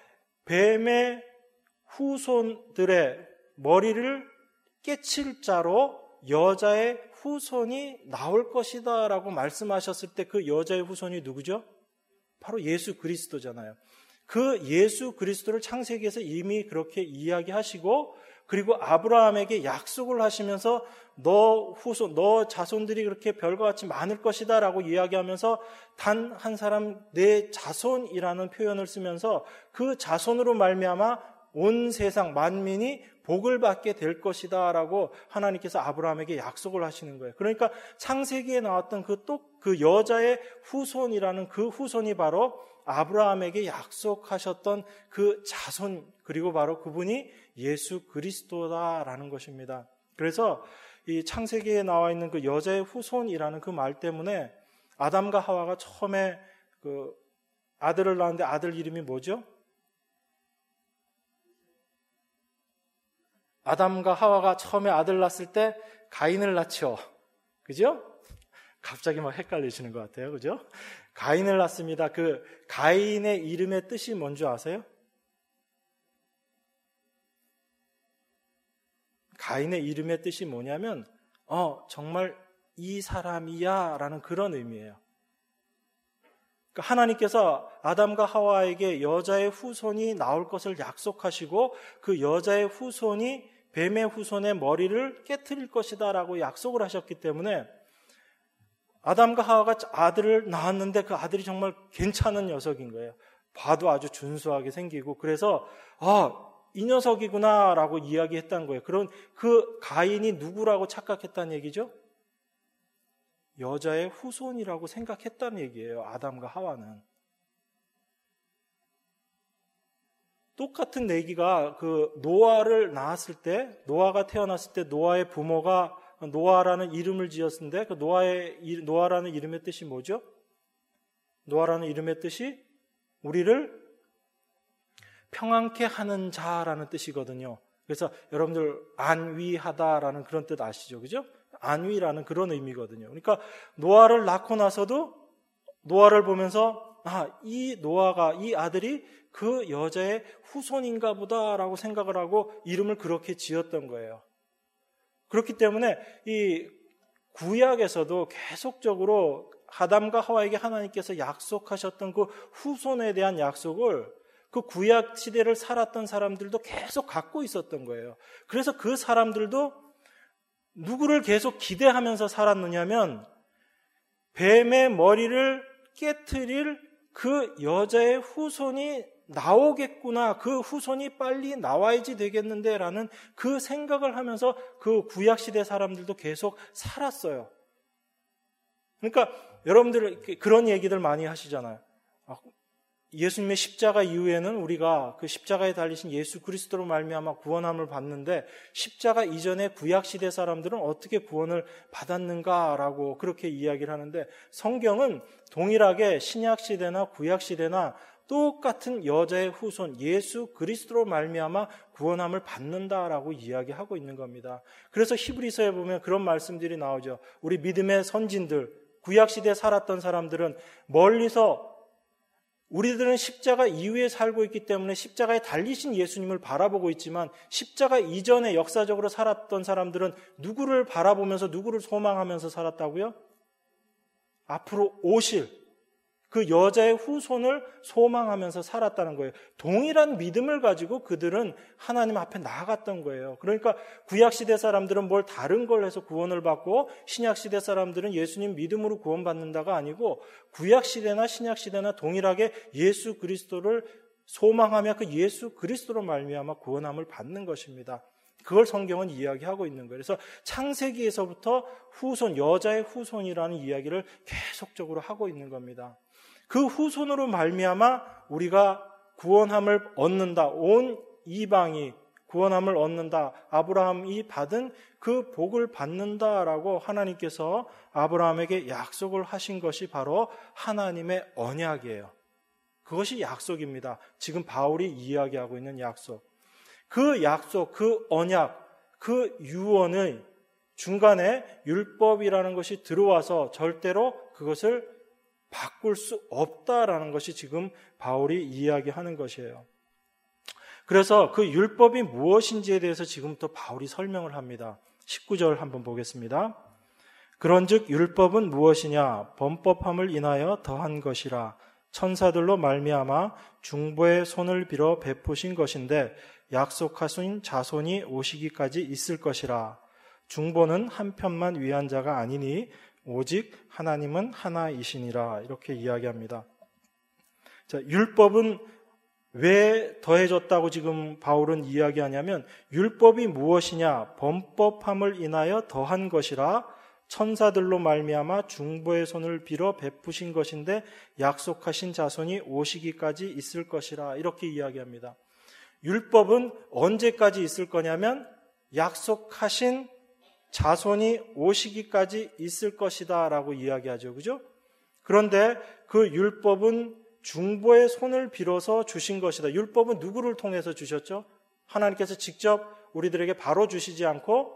뱀의 후손들의 머리를 깨칠 자로 여자의 후손이 나올 것이다 라고 말씀하셨을 때 그 여자의 후손이 누구죠? 바로 예수 그리스도잖아요. 그 예수 그리스도를 창세기에서 이미 그렇게 이야기하시고, 그리고 아브라함에게 약속을 하시면서 너 후손, 너 자손들이 그렇게 별과 같이 많을 것이다 라고 이야기하면서 단 한 사람 내 자손이라는 표현을 쓰면서 그 자손으로 말미암아 온 세상 만민이 복을 받게 될 것이다 라고 하나님께서 아브라함에게 약속을 하시는 거예요. 그러니까 창세기에 나왔던 그 여자의 후손이라는 그 후손이 바로 아브라함에게 약속하셨던 그 자손, 그리고 바로 그분이 예수 그리스도다라는 것입니다. 그래서 이 창세기에 나와 있는 그 여자의 후손이라는 그 말 때문에 아담과 하와가 처음에 그 아들을 낳았는데 아들 이름이 뭐죠? 아담과 하와가 처음에 아들 낳았을 때 가인을 낳죠. 그죠? 갑자기 막 헷갈리시는 것 같아요. 그죠? 가인을 낳습니다. 그 가인의 이름의 뜻이 뭔지 아세요? 가인의 이름의 뜻이 뭐냐면 정말 이 사람이야 라는 그런 의미예요. 그러니까 하나님께서 아담과 하와에게 여자의 후손이 나올 것을 약속하시고 그 여자의 후손이 뱀의 후손의 머리를 깨트릴 것이다 라고 약속을 하셨기 때문에 아담과 하와가 아들을 낳았는데 그 아들이 정말 괜찮은 녀석인 거예요. 봐도 아주 준수하게 생기고, 그래서 이 녀석이구나 라고 이야기했다는 거예요. 그런 그 가인이 누구라고 착각했다는 얘기죠? 여자의 후손이라고 생각했다는 얘기예요. 아담과 하와는. 똑같은 얘기가 그 노아를 낳았을 때, 노아가 태어났을 때 노아의 부모가 노아라는 이름을 지었는데 그 노아라는 이름의 뜻이 뭐죠? 노아라는 이름의 뜻이 우리를 평안케 하는 자라는 뜻이거든요. 그래서 여러분들 안위하다라는 그런 뜻 아시죠? 그죠? 안위라는 그런 의미거든요. 그러니까 노아를 낳고 나서도 노아를 보면서 이 노아가, 이 아들이 그 여자의 후손인가 보다라고 생각을 하고 이름을 그렇게 지었던 거예요. 그렇기 때문에 이 구약에서도 계속적으로 아담과 하와에게 하나님께서 약속하셨던 그 후손에 대한 약속을 그 구약 시대를 살았던 사람들도 계속 갖고 있었던 거예요. 그래서 그 사람들도 누구를 계속 기대하면서 살았느냐면 뱀의 머리를 깨트릴 그 여자의 후손이 나오겠구나, 그 후손이 빨리 나와야지 되겠는데 라는 그 생각을 하면서 그 구약시대 사람들도 계속 살았어요. 그러니까 여러분들 그런 얘기들 많이 하시잖아요. 예수님의 십자가 이후에는 우리가 그 십자가에 달리신 예수 그리스도로 말미암아 구원함을 받는데 십자가 이전에 구약시대 사람들은 어떻게 구원을 받았는가라고 그렇게 이야기를 하는데, 성경은 동일하게 신약시대나 구약시대나 똑같은 여자의 후손 예수 그리스도로 말미암아 구원함을 받는다라고 이야기하고 있는 겁니다. 그래서 히브리서에 보면 그런 말씀들이 나오죠. 우리 믿음의 선진들, 구약시대에 살았던 사람들은 멀리서 우리들은 십자가 이후에 살고 있기 때문에 십자가에 달리신 예수님을 바라보고 있지만 십자가 이전에 역사적으로 살았던 사람들은 누구를 바라보면서 누구를 소망하면서 살았다고요? 앞으로 오실 그 여자의 후손을 소망하면서 살았다는 거예요. 동일한 믿음을 가지고 그들은 하나님 앞에 나아갔던 거예요. 그러니까 구약시대 사람들은 뭘 다른 걸 해서 구원을 받고 신약시대 사람들은 예수님 믿음으로 구원받는다가 아니고 구약시대나 신약시대나 동일하게 예수 그리스도를 소망하며 그 예수 그리스도로 말미암아 구원함을 받는 것입니다. 그걸 성경은 이야기하고 있는 거예요. 그래서 창세기에서부터 후손, 여자의 후손이라는 이야기를 계속적으로 하고 있는 겁니다. 그 후손으로 말미암아 우리가 구원함을 얻는다. 온 이방이 구원함을 얻는다. 아브라함이 받은 그 복을 받는다라고 하나님께서 아브라함에게 약속을 하신 것이 바로 하나님의 언약이에요. 그것이 약속입니다. 지금 바울이 이야기하고 있는 약속. 그 약속, 그 언약, 그 유언의 중간에 율법이라는 것이 들어와서 절대로 그것을 바꿀 수 없다라는 것이 지금 바울이 이야기하는 것이에요. 그래서 그 율법이 무엇인지에 대해서 지금부터 바울이 설명을 합니다. 19절 한번 보겠습니다. 그런즉 율법은 무엇이냐? 범법함을 인하여 더한 것이라. 천사들로 말미암아 중보의 손을 빌어 베푸신 것인데 약속하신 자손이 오시기까지 있을 것이라. 중보는 한편만 위한 자가 아니니 오직 하나님은 하나이시니라. 이렇게 이야기합니다. 자, 율법은 왜 더해졌다고 지금 바울은 이야기하냐면 율법이 무엇이냐? 범법함을 인하여 더한 것이라. 천사들로 말미암아 중보의 손을 빌어 베푸신 것인데 약속하신 자손이 오시기까지 있을 것이라. 이렇게 이야기합니다. 율법은 언제까지 있을 거냐면 약속하신 자손이 오시기까지 있을 것이다 라고 이야기하죠. 그죠? 그런데 그 율법은 중보의 손을 빌어서 주신 것이다. 율법은 누구를 통해서 주셨죠? 하나님께서 직접 우리들에게 바로 주시지 않고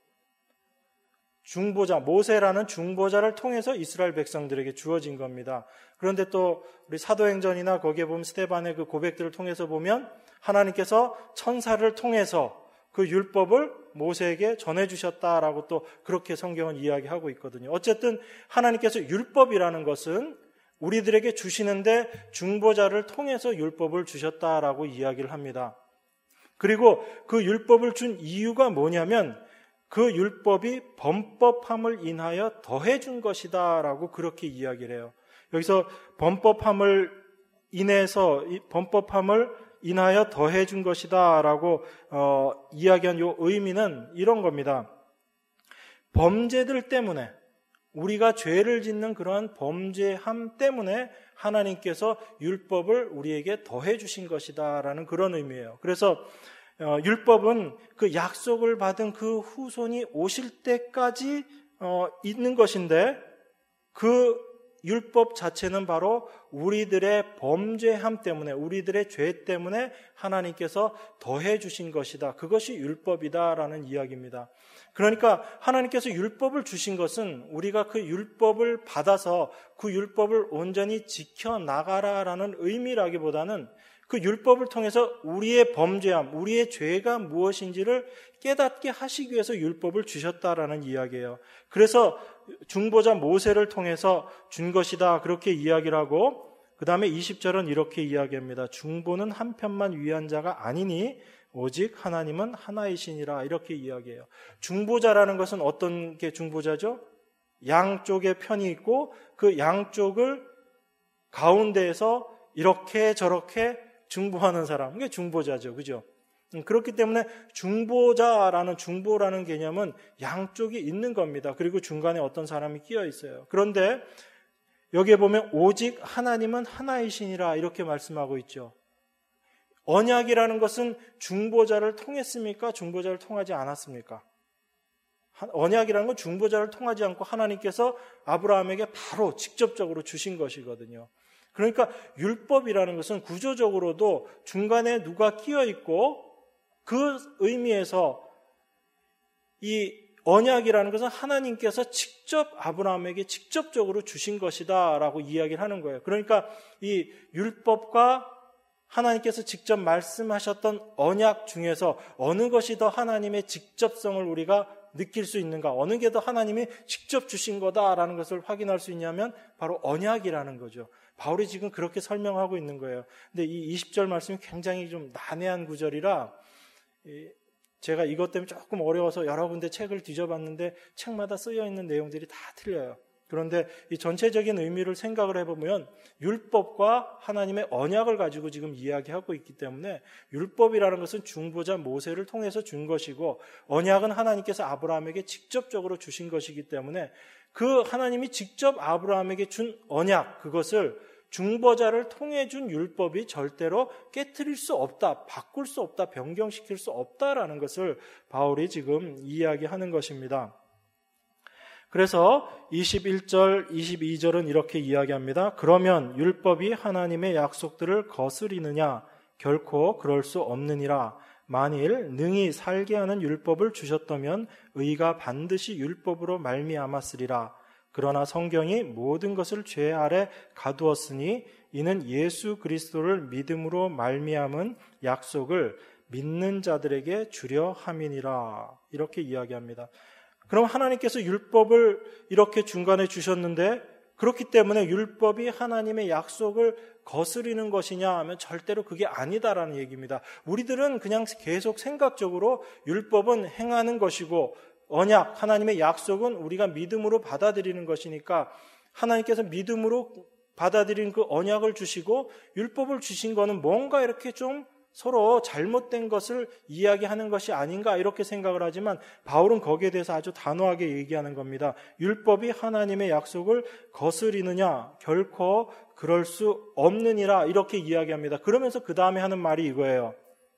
중보자, 모세라는 중보자를 통해서 이스라엘 백성들에게 주어진 겁니다. 그런데 또 우리 사도행전이나 거기에 보면 스데반의 그 고백들을 통해서 보면 하나님께서 천사를 통해서 그 율법을 모세에게 전해주셨다라고 또 그렇게 성경은 이야기하고 있거든요. 어쨌든 하나님께서 율법이라는 것은 우리들에게 주시는데 중보자를 통해서 율법을 주셨다라고 이야기를 합니다. 그리고 그 율법을 준 이유가 뭐냐면 그 율법이 범법함을 인하여 더해준 것이다라고 그렇게 이야기를 해요. 여기서 범법함을 인하여 더해준 것이다라고 이야기한 이 의미는 이런 겁니다. 범죄들 때문에 우리가 죄를 짓는 그러한 범죄함 때문에 하나님께서 율법을 우리에게 더해 주신 것이다라는 그런 의미예요. 그래서 율법은 그 약속을 받은 그 후손이 오실 때까지 있는 것인데 그 율법 자체는 바로 우리들의 범죄함 때문에 우리들의 죄 때문에 하나님께서 더해 주신 것이다. 그것이 율법이다라는 이야기입니다. 그러니까 하나님께서 율법을 주신 것은 우리가 그 율법을 받아서 그 율법을 온전히 지켜나가라라는 의미라기보다는 그 율법을 통해서 우리의 범죄함, 우리의 죄가 무엇인지를 깨닫게 하시기 위해서 율법을 주셨다라는 이야기예요. 그래서 중보자 모세를 통해서 준 것이다 그렇게 이야기를 하고 그 다음에 20절은 이렇게 이야기합니다. 중보는 한편만 위한 자가 아니니 오직 하나님은 하나이시니라 이렇게 이야기해요. 중보자라는 것은 어떤 게 중보자죠? 양쪽에 편이 있고 그 양쪽을 가운데에서 이렇게 저렇게 중보하는 사람, 그게 중보자죠. 그죠? 그렇기 때문에 중보라는 개념은 양쪽이 있는 겁니다. 그리고 중간에 어떤 사람이 끼어 있어요. 그런데 여기에 보면 오직 하나님은 하나이시니라 이렇게 말씀하고 있죠. 언약이라는 것은 중보자를 통했습니까? 중보자를 통하지 않았습니까? 언약이라는 건 중보자를 통하지 않고 하나님께서 아브라함에게 바로 직접적으로 주신 것이거든요. 그러니까 율법이라는 것은 구조적으로도 중간에 누가 끼어 있고 그 의미에서 이 언약이라는 것은 하나님께서 직접 아브라함에게 직접적으로 주신 것이다라고 이야기를 하는 거예요. 그러니까 이 율법과 하나님께서 직접 말씀하셨던 언약 중에서 어느 것이 더 하나님의 직접성을 우리가 느낄 수 있는가? 어느 게 더 하나님이 직접 주신 거다라는 것을 확인할 수 있냐면 바로 언약이라는 거죠. 바울이 지금 그렇게 설명하고 있는 거예요. 근데 이 20절 말씀이 굉장히 좀 난해한 구절이라 제가 이것 때문에 조금 어려워서 여러 군데 책을 뒤져봤는데 책마다 쓰여 있는 내용들이 다 틀려요. 그런데 이 전체적인 의미를 생각을 해보면 율법과 하나님의 언약을 가지고 지금 이야기하고 있기 때문에 율법이라는 것은 중보자 모세를 통해서 준 것이고 언약은 하나님께서 아브라함에게 직접적으로 주신 것이기 때문에 그 하나님이 직접 아브라함에게 준 언약, 그것을 중보자를 통해 준 율법이 절대로 깨트릴 수 없다, 바꿀 수 없다, 변경시킬 수 없다라는 것을 바울이 지금 이야기하는 것입니다. 그래서 21절, 22절은 이렇게 이야기합니다. 그러면 율법이 하나님의 약속들을 거스리느냐? 결코 그럴 수 없느니라. 만일 능히 살게 하는 율법을 주셨다면 의가 반드시 율법으로 말미암았으리라. 그러나 성경이 모든 것을 죄 아래 가두었으니 이는 예수 그리스도를 믿음으로 말미암은 약속을 믿는 자들에게 주려 함이니라. 이렇게 이야기합니다. 그럼 하나님께서 율법을 이렇게 중간에 주셨는데 그렇기 때문에 율법이 하나님의 약속을 거스리는 것이냐 하면 절대로 그게 아니다라는 얘기입니다. 우리들은 그냥 계속 생각적으로 율법은 행하는 것이고 언약, 하나님의 약속은 우리가 믿음으로 받아들이는 것이니까 하나님께서 믿음으로 받아들인 그 언약을 주시고 율법을 주신 거는 뭔가 이렇게 좀 서로 잘못된 것을 이야기하는 것이 아닌가 이렇게 생각을 하지만 바울은 거기에 대해서 아주 단호하게 얘기하는 겁니다. 율법이 하나님의 약속을 거스리느냐? 결코 그럴 수 없느니라 이렇게 이야기합니다. 그러면서 그 다음에 하는 말이 이거예요.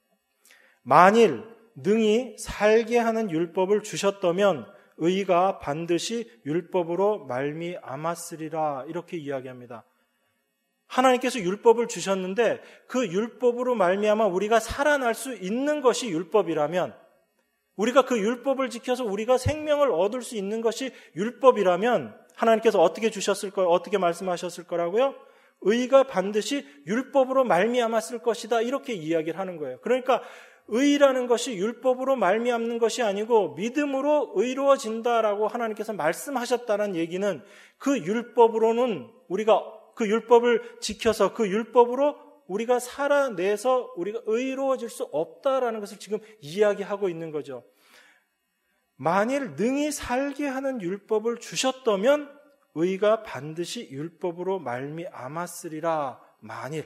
만일 능히 살게 하는 율법을 주셨다면 의가 반드시 율법으로 말미암았으리라 이렇게 이야기합니다. 하나님께서 율법을 주셨는데 그 율법으로 말미암아 우리가 살아날 수 있는 것이 율법이라면, 우리가 그 율법을 지켜서 우리가 생명을 얻을 수 있는 것이 율법이라면 하나님께서 어떻게 주셨을 거예요? 어떻게 말씀하셨을 거라고요? 의가 반드시 율법으로 말미암았을 것이다 이렇게 이야기를 하는 거예요. 그러니까 의라는 것이 율법으로 말미암는 것이 아니고 믿음으로 의로워진다라고 하나님께서 말씀하셨다는 얘기는 그 율법으로는 우리가 그 율법을 지켜서 그 율법으로 우리가 살아내서 우리가 의로워질 수 없다라는 것을 지금 이야기하고 있는 거죠. 만일 능히 살게 하는 율법을 주셨다면 의가 반드시 율법으로 말미암았으리라. 만일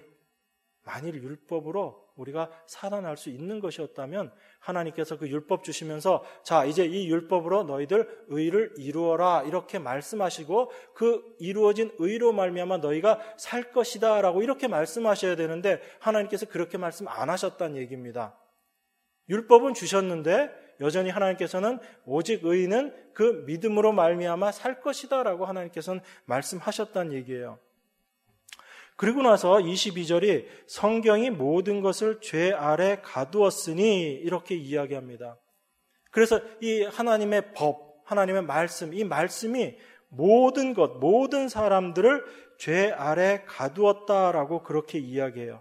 율법으로 우리가 살아날 수 있는 것이었다면 하나님께서 그 율법 주시면서 자 이제 이 율법으로 너희들 의를 이루어라 이렇게 말씀하시고 그 이루어진 의로 말미암아 너희가 살 것이다 라고 이렇게 말씀하셔야 되는데 하나님께서 그렇게 말씀 안 하셨다는 얘기입니다. 율법은 주셨는데 여전히 하나님께서는 오직 의인은 그 믿음으로 말미암아 살 것이다 라고 하나님께서는 말씀하셨다는 얘기예요. 그리고 나서 22절이 성경이 모든 것을 죄 아래 가두었으니 이렇게 이야기합니다. 그래서 이 하나님의 법, 하나님의 말씀, 이 말씀이 모든 것, 모든 사람들을 죄 아래 가두었다라고 그렇게 이야기해요.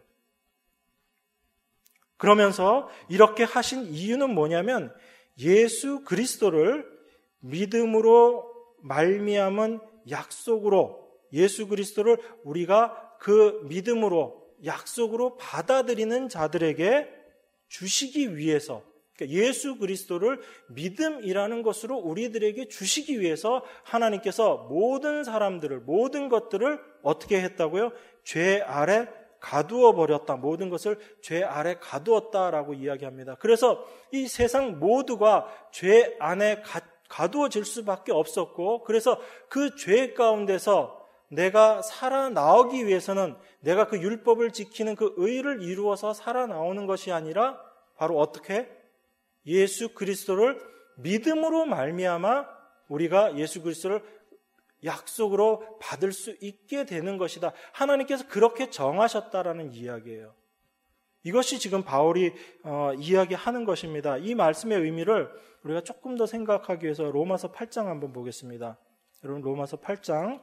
그러면서 이렇게 하신 이유는 뭐냐면 예수 그리스도를 믿음으로 말미암은 약속으로 예수 그리스도를 우리가 그 믿음으로 약속으로 받아들이는 자들에게 주시기 위해서, 그러니까 예수 그리스도를 믿음이라는 것으로 우리들에게 주시기 위해서 하나님께서 모든 사람들을, 모든 것들을 어떻게 했다고요? 죄 아래 가두어 버렸다. 모든 것을 죄 아래 가두었다라고 이야기합니다. 그래서 이 세상 모두가 죄 안에 가두어질 수밖에 없었고, 그래서 그 죄 가운데서 내가 살아나오기 위해서는 내가 그 율법을 지키는 그 의를 이루어서 살아나오는 것이 아니라 바로 어떻게? 예수 그리스도를 믿음으로 말미암아 우리가 예수 그리스도를 약속으로 받을 수 있게 되는 것이다. 하나님께서 그렇게 정하셨다라는 이야기예요. 이것이 지금 바울이 이야기하는 것입니다. 이 말씀의 의미를 우리가 조금 더 생각하기 위해서 로마서 8장 한번 보겠습니다. 여러분 로마서 8장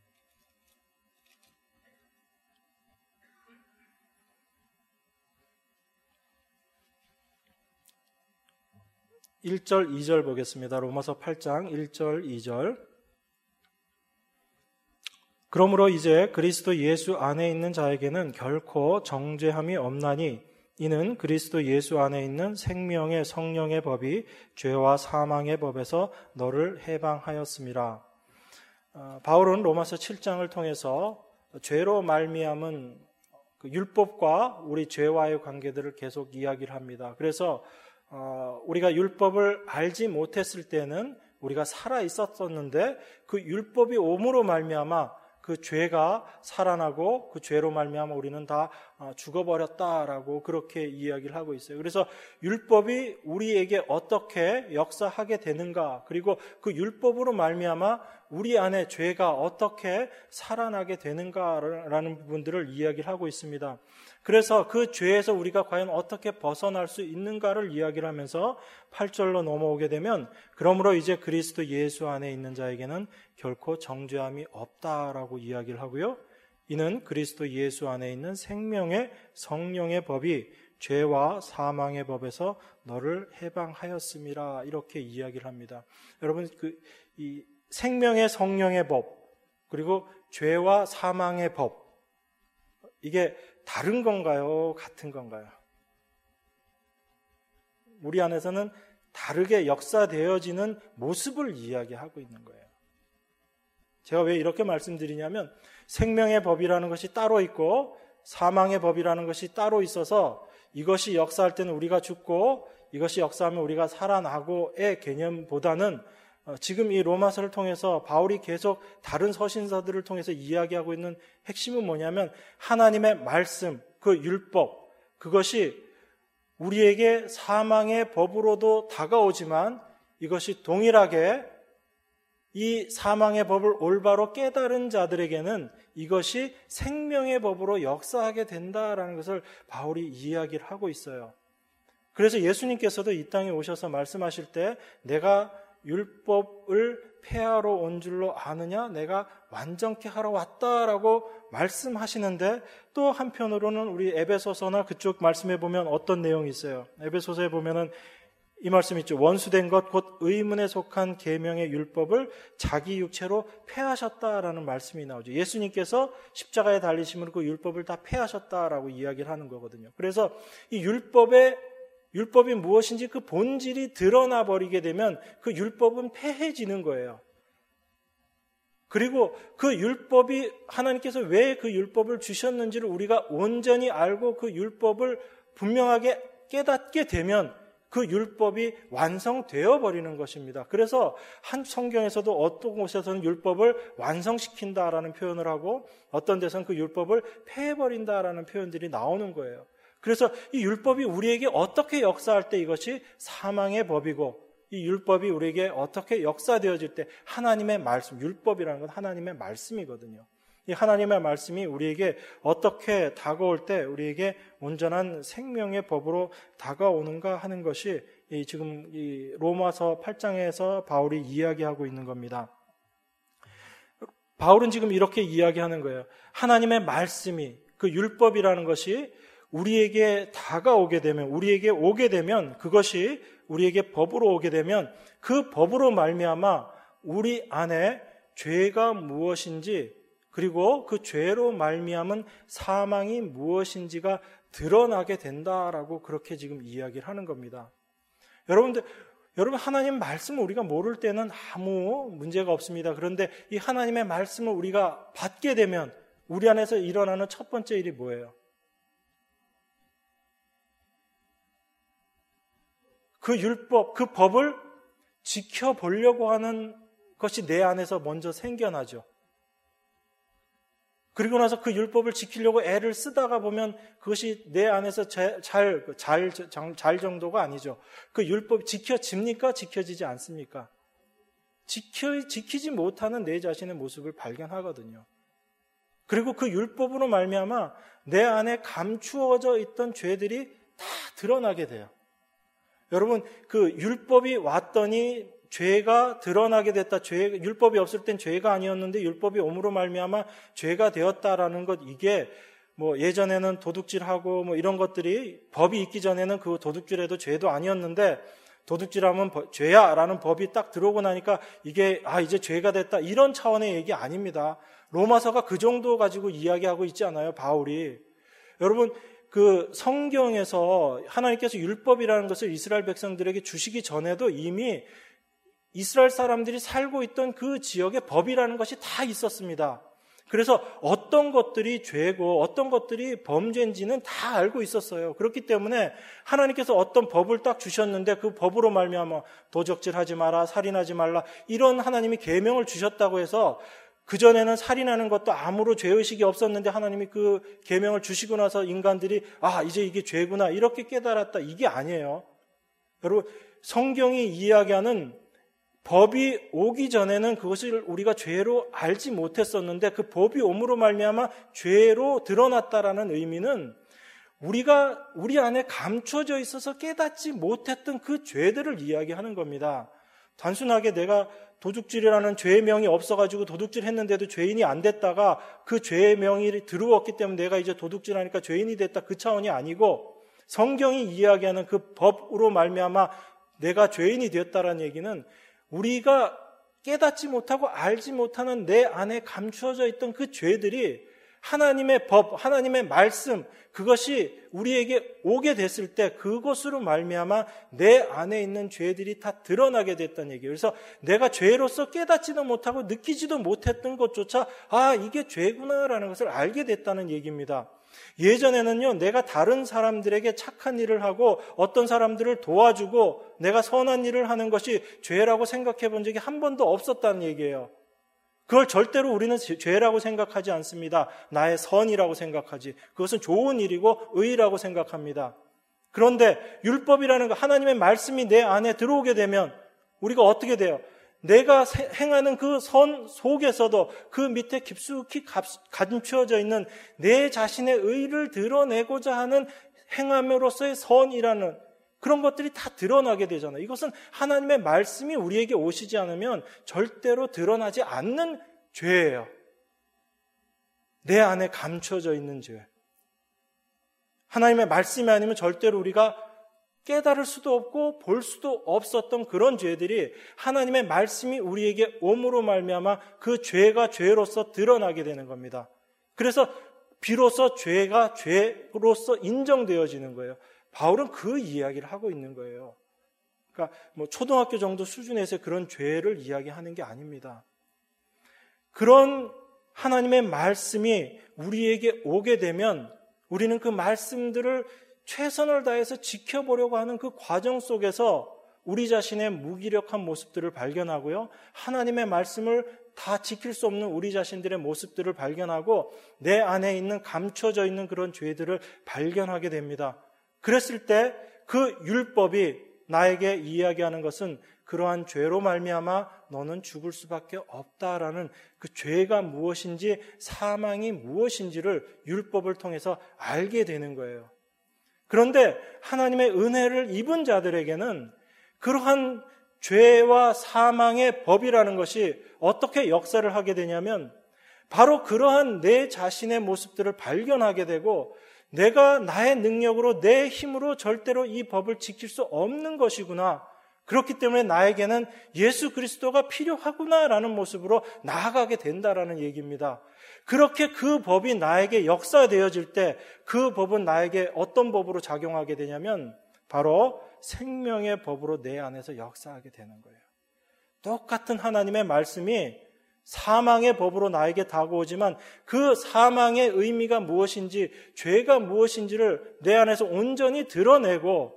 1절, 2절 보겠습니다. 로마서 8장 1절, 2절. 그러므로 이제 그리스도 예수 안에 있는 자에게는 결코 정죄함이 없나니 이는 그리스도 예수 안에 있는 생명의 성령의 법이 죄와 사망의 법에서 너를 해방하였음이라. 바울은 로마서 7장을 통해서 죄로 말미암은 그 율법과 우리 죄와의 관계들을 계속 이야기를 합니다. 그래서 우리가 율법을 알지 못했을 때는 우리가 살아 있었었는데 그 율법이 옴으로 말미암아 그 죄가 살아나고 그 죄로 말미암아 우리는 다 죽어버렸다라고 그렇게 이야기를 하고 있어요. 그래서 율법이 우리에게 어떻게 역사하게 되는가, 그리고 그 율법으로 말미암아 우리 안에 죄가 어떻게 살아나게 되는가라는 부분들을 이야기를 하고 있습니다. 그래서 그 죄에서 우리가 과연 어떻게 벗어날 수 있는가를 이야기를 하면서 8절로 넘어오게 되면 그러므로 이제 그리스도 예수 안에 있는 자에게는 결코 정죄함이 없다라고 이야기를 하고요. 이는 그리스도 예수 안에 있는 생명의 성령의 법이 죄와 사망의 법에서 너를 해방하였음이라 이렇게 이야기를 합니다. 여러분 이 생명의 성령의 법 그리고 죄와 사망의 법 이게 다른 건가요? 같은 건가요? 우리 안에서는 다르게 역사되어지는 모습을 이야기하고 있는 거예요. 제가 왜 이렇게 말씀드리냐면 생명의 법이라는 것이 따로 있고 사망의 법이라는 것이 따로 있어서 이것이 역사할 때는 우리가 죽고 이것이 역사하면 우리가 살아나고의 개념보다는 지금 이 로마서를 통해서 바울이 계속 다른 서신서들을 통해서 이야기하고 있는 핵심은 뭐냐면 하나님의 말씀, 그 율법, 그것이 우리에게 사망의 법으로도 다가오지만 이것이 동일하게 이 사망의 법을 올바로 깨달은 자들에게는 이것이 생명의 법으로 역사하게 된다라는 것을 바울이 이야기를 하고 있어요. 그래서 예수님께서도 이 땅에 오셔서 말씀하실 때 내가 율법을 폐하러 온 줄로 아느냐? 내가 완전케 하러 왔다라고 말씀하시는데 또 한편으로는 우리 에베소서나 그쪽 말씀에 보면 어떤 내용이 있어요? 에베소서에 보면은 이 말씀 있죠. 원수된 것 곧 의문에 속한 계명의 율법을 자기 육체로 폐하셨다라는 말씀이 나오죠. 예수님께서 십자가에 달리심으로 그 율법을 다 폐하셨다라고 이야기를 하는 거거든요. 그래서 이 율법이 무엇인지 그 본질이 드러나 버리게 되면 그 율법은 폐해지는 거예요. 그리고 그 율법이 하나님께서 왜 그 율법을 주셨는지를 우리가 온전히 알고 그 율법을 분명하게 깨닫게 되면 그 율법이 완성되어 버리는 것입니다. 그래서 한 성경에서도 어떤 곳에서는 율법을 완성시킨다라는 표현을 하고 어떤 데서는 그 율법을 폐해버린다라는 표현들이 나오는 거예요. 그래서 이 율법이 우리에게 어떻게 역사할 때 이것이 사망의 법이고 이 율법이 우리에게 어떻게 역사되어질 때 하나님의 말씀, 율법이라는 건 하나님의 말씀이거든요. 이 하나님의 말씀이 우리에게 어떻게 다가올 때 우리에게 온전한 생명의 법으로 다가오는가 하는 것이 지금 이 로마서 8장에서 바울이 이야기하고 있는 겁니다. 바울은 지금 이렇게 이야기하는 거예요. 하나님의 말씀이 그 율법이라는 것이 우리에게 다가오게 되면 우리에게 오게 되면 그것이 우리에게 법으로 오게 되면 그 법으로 말미암아 우리 안에 죄가 무엇인지 그리고 그 죄로 말미암은 사망이 무엇인지가 드러나게 된다라고 그렇게 지금 이야기를 하는 겁니다. 여러분 하나님 말씀을 우리가 모를 때는 아무 문제가 없습니다. 그런데 이 하나님의 말씀을 우리가 받게 되면 우리 안에서 일어나는 첫 번째 일이 뭐예요? 그 율법, 그 법을 지켜보려고 하는 것이 내 안에서 먼저 생겨나죠. 그리고 나서 그 율법을 지키려고 애를 쓰다가 보면 그것이 내 안에서 잘 정도가 아니죠. 그 율법 지켜집니까? 지켜지지 않습니까? 지키지 못하는 내 자신의 모습을 발견하거든요. 그리고 그 율법으로 말미암아 내 안에 감추어져 있던 죄들이 다 드러나게 돼요. 여러분, 그 율법이 왔더니 죄가 드러나게 됐다. 율법이 없을 땐 죄가 아니었는데 율법이 옴으로 말미암아 죄가 되었다라는 것, 이게 뭐 예전에는 도둑질하고 뭐 이런 것들이 법이 있기 전에는 그 도둑질해도 죄도 아니었는데 도둑질하면 죄야라는 법이 딱 들어오고 나니까 이게 이제 죄가 됐다, 이런 차원의 얘기 아닙니다. 로마서가 그 정도 가지고 이야기하고 있지 않아요, 바울이. 여러분, 그 성경에서 하나님께서 율법이라는 것을 이스라엘 백성들에게 주시기 전에도 이미 이스라엘 사람들이 살고 있던 그 지역의 법이라는 것이 다 있었습니다. 그래서 어떤 것들이 죄고 어떤 것들이 범죄인지는 다 알고 있었어요. 그렇기 때문에 하나님께서 어떤 법을 딱 주셨는데 그 법으로 말미암아 도적질하지 마라, 살인하지 말라, 이런 하나님이 계명을 주셨다고 해서 그전에는 살인하는 것도 아무런 죄의식이 없었는데 하나님이 그 계명을 주시고 나서 인간들이 이제 이게 죄구나 이렇게 깨달았다, 이게 아니에요. 여러분, 성경이 이야기하는 법이 오기 전에는 그것을 우리가 죄로 알지 못했었는데 그 법이 옴으로 말미암아 죄로 드러났다라는 의미는 우리가 우리 안에 감춰져 있어서 깨닫지 못했던 그 죄들을 이야기하는 겁니다. 단순하게 내가 도둑질이라는 죄의 명이 없어가지고 도둑질 했는데도 죄인이 안 됐다가 그 죄의 명이 들어왔기 때문에 내가 이제 도둑질하니까 죄인이 됐다, 그 차원이 아니고 성경이 이야기하는 그 법으로 말미암아 내가 죄인이 되었다라는 얘기는 우리가 깨닫지 못하고 알지 못하는 내 안에 감추어져 있던 그 죄들이 하나님의 법, 하나님의 말씀, 그것이 우리에게 오게 됐을 때 그것으로 말미암아 내 안에 있는 죄들이 다 드러나게 됐다는 얘기예요. 그래서 내가 죄로서 깨닫지도 못하고 느끼지도 못했던 것조차 이게 죄구나라는 것을 알게 됐다는 얘기입니다. 예전에는요, 내가 다른 사람들에게 착한 일을 하고 어떤 사람들을 도와주고 내가 선한 일을 하는 것이 죄라고 생각해 본 적이 한 번도 없었다는 얘기예요. 그걸 절대로 우리는 죄라고 생각하지 않습니다. 나의 선이라고 생각하지. 그것은 좋은 일이고 의라고 생각합니다. 그런데 율법이라는 거, 하나님의 말씀이 내 안에 들어오게 되면 우리가 어떻게 돼요? 내가 행하는 그 선 속에서도 그 밑에 깊숙이 감추어져 있는 내 자신의 의를 드러내고자 하는 행함으로서의 선이라는 그런 것들이 다 드러나게 되잖아요. 이것은 하나님의 말씀이 우리에게 오시지 않으면 절대로 드러나지 않는 죄예요. 내 안에 감춰져 있는 죄. 하나님의 말씀이 아니면 절대로 우리가 깨달을 수도 없고 볼 수도 없었던 그런 죄들이 하나님의 말씀이 우리에게 옴으로 말미암아 그 죄가 죄로서 드러나게 되는 겁니다. 그래서 비로소 죄가 죄로서 인정되어지는 거예요. 바울은 그 이야기를 하고 있는 거예요. 그러니까 초등학교 정도 수준에서 그런 죄를 이야기하는 게 아닙니다. 그런 하나님의 말씀이 우리에게 오게 되면 우리는 그 말씀들을 최선을 다해서 지켜보려고 하는 그 과정 속에서 우리 자신의 무기력한 모습들을 발견하고요. 하나님의 말씀을 다 지킬 수 없는 우리 자신들의 모습들을 발견하고 내 안에 있는 감춰져 있는 그런 죄들을 발견하게 됩니다. 그랬을 때 그 율법이 나에게 이야기하는 것은 그러한 죄로 말미암아 너는 죽을 수밖에 없다라는 그 죄가 무엇인지 사망이 무엇인지를 율법을 통해서 알게 되는 거예요. 그런데 하나님의 은혜를 입은 자들에게는 그러한 죄와 사망의 법이라는 것이 어떻게 역사를 하게 되냐면 바로 그러한 내 자신의 모습들을 발견하게 되고 내가 나의 능력으로 내 힘으로 절대로 이 법을 지킬 수 없는 것이구나. 그렇기 때문에 나에게는 예수 그리스도가 필요하구나라는 모습으로 나아가게 된다라는 얘기입니다. 그렇게 그 법이 나에게 역사되어질 때 그 법은 나에게 어떤 법으로 작용하게 되냐면 바로 생명의 법으로 내 안에서 역사하게 되는 거예요. 똑같은 하나님의 말씀이 사망의 법으로 나에게 다가오지만 그 사망의 의미가 무엇인지 죄가 무엇인지를 내 안에서 온전히 드러내고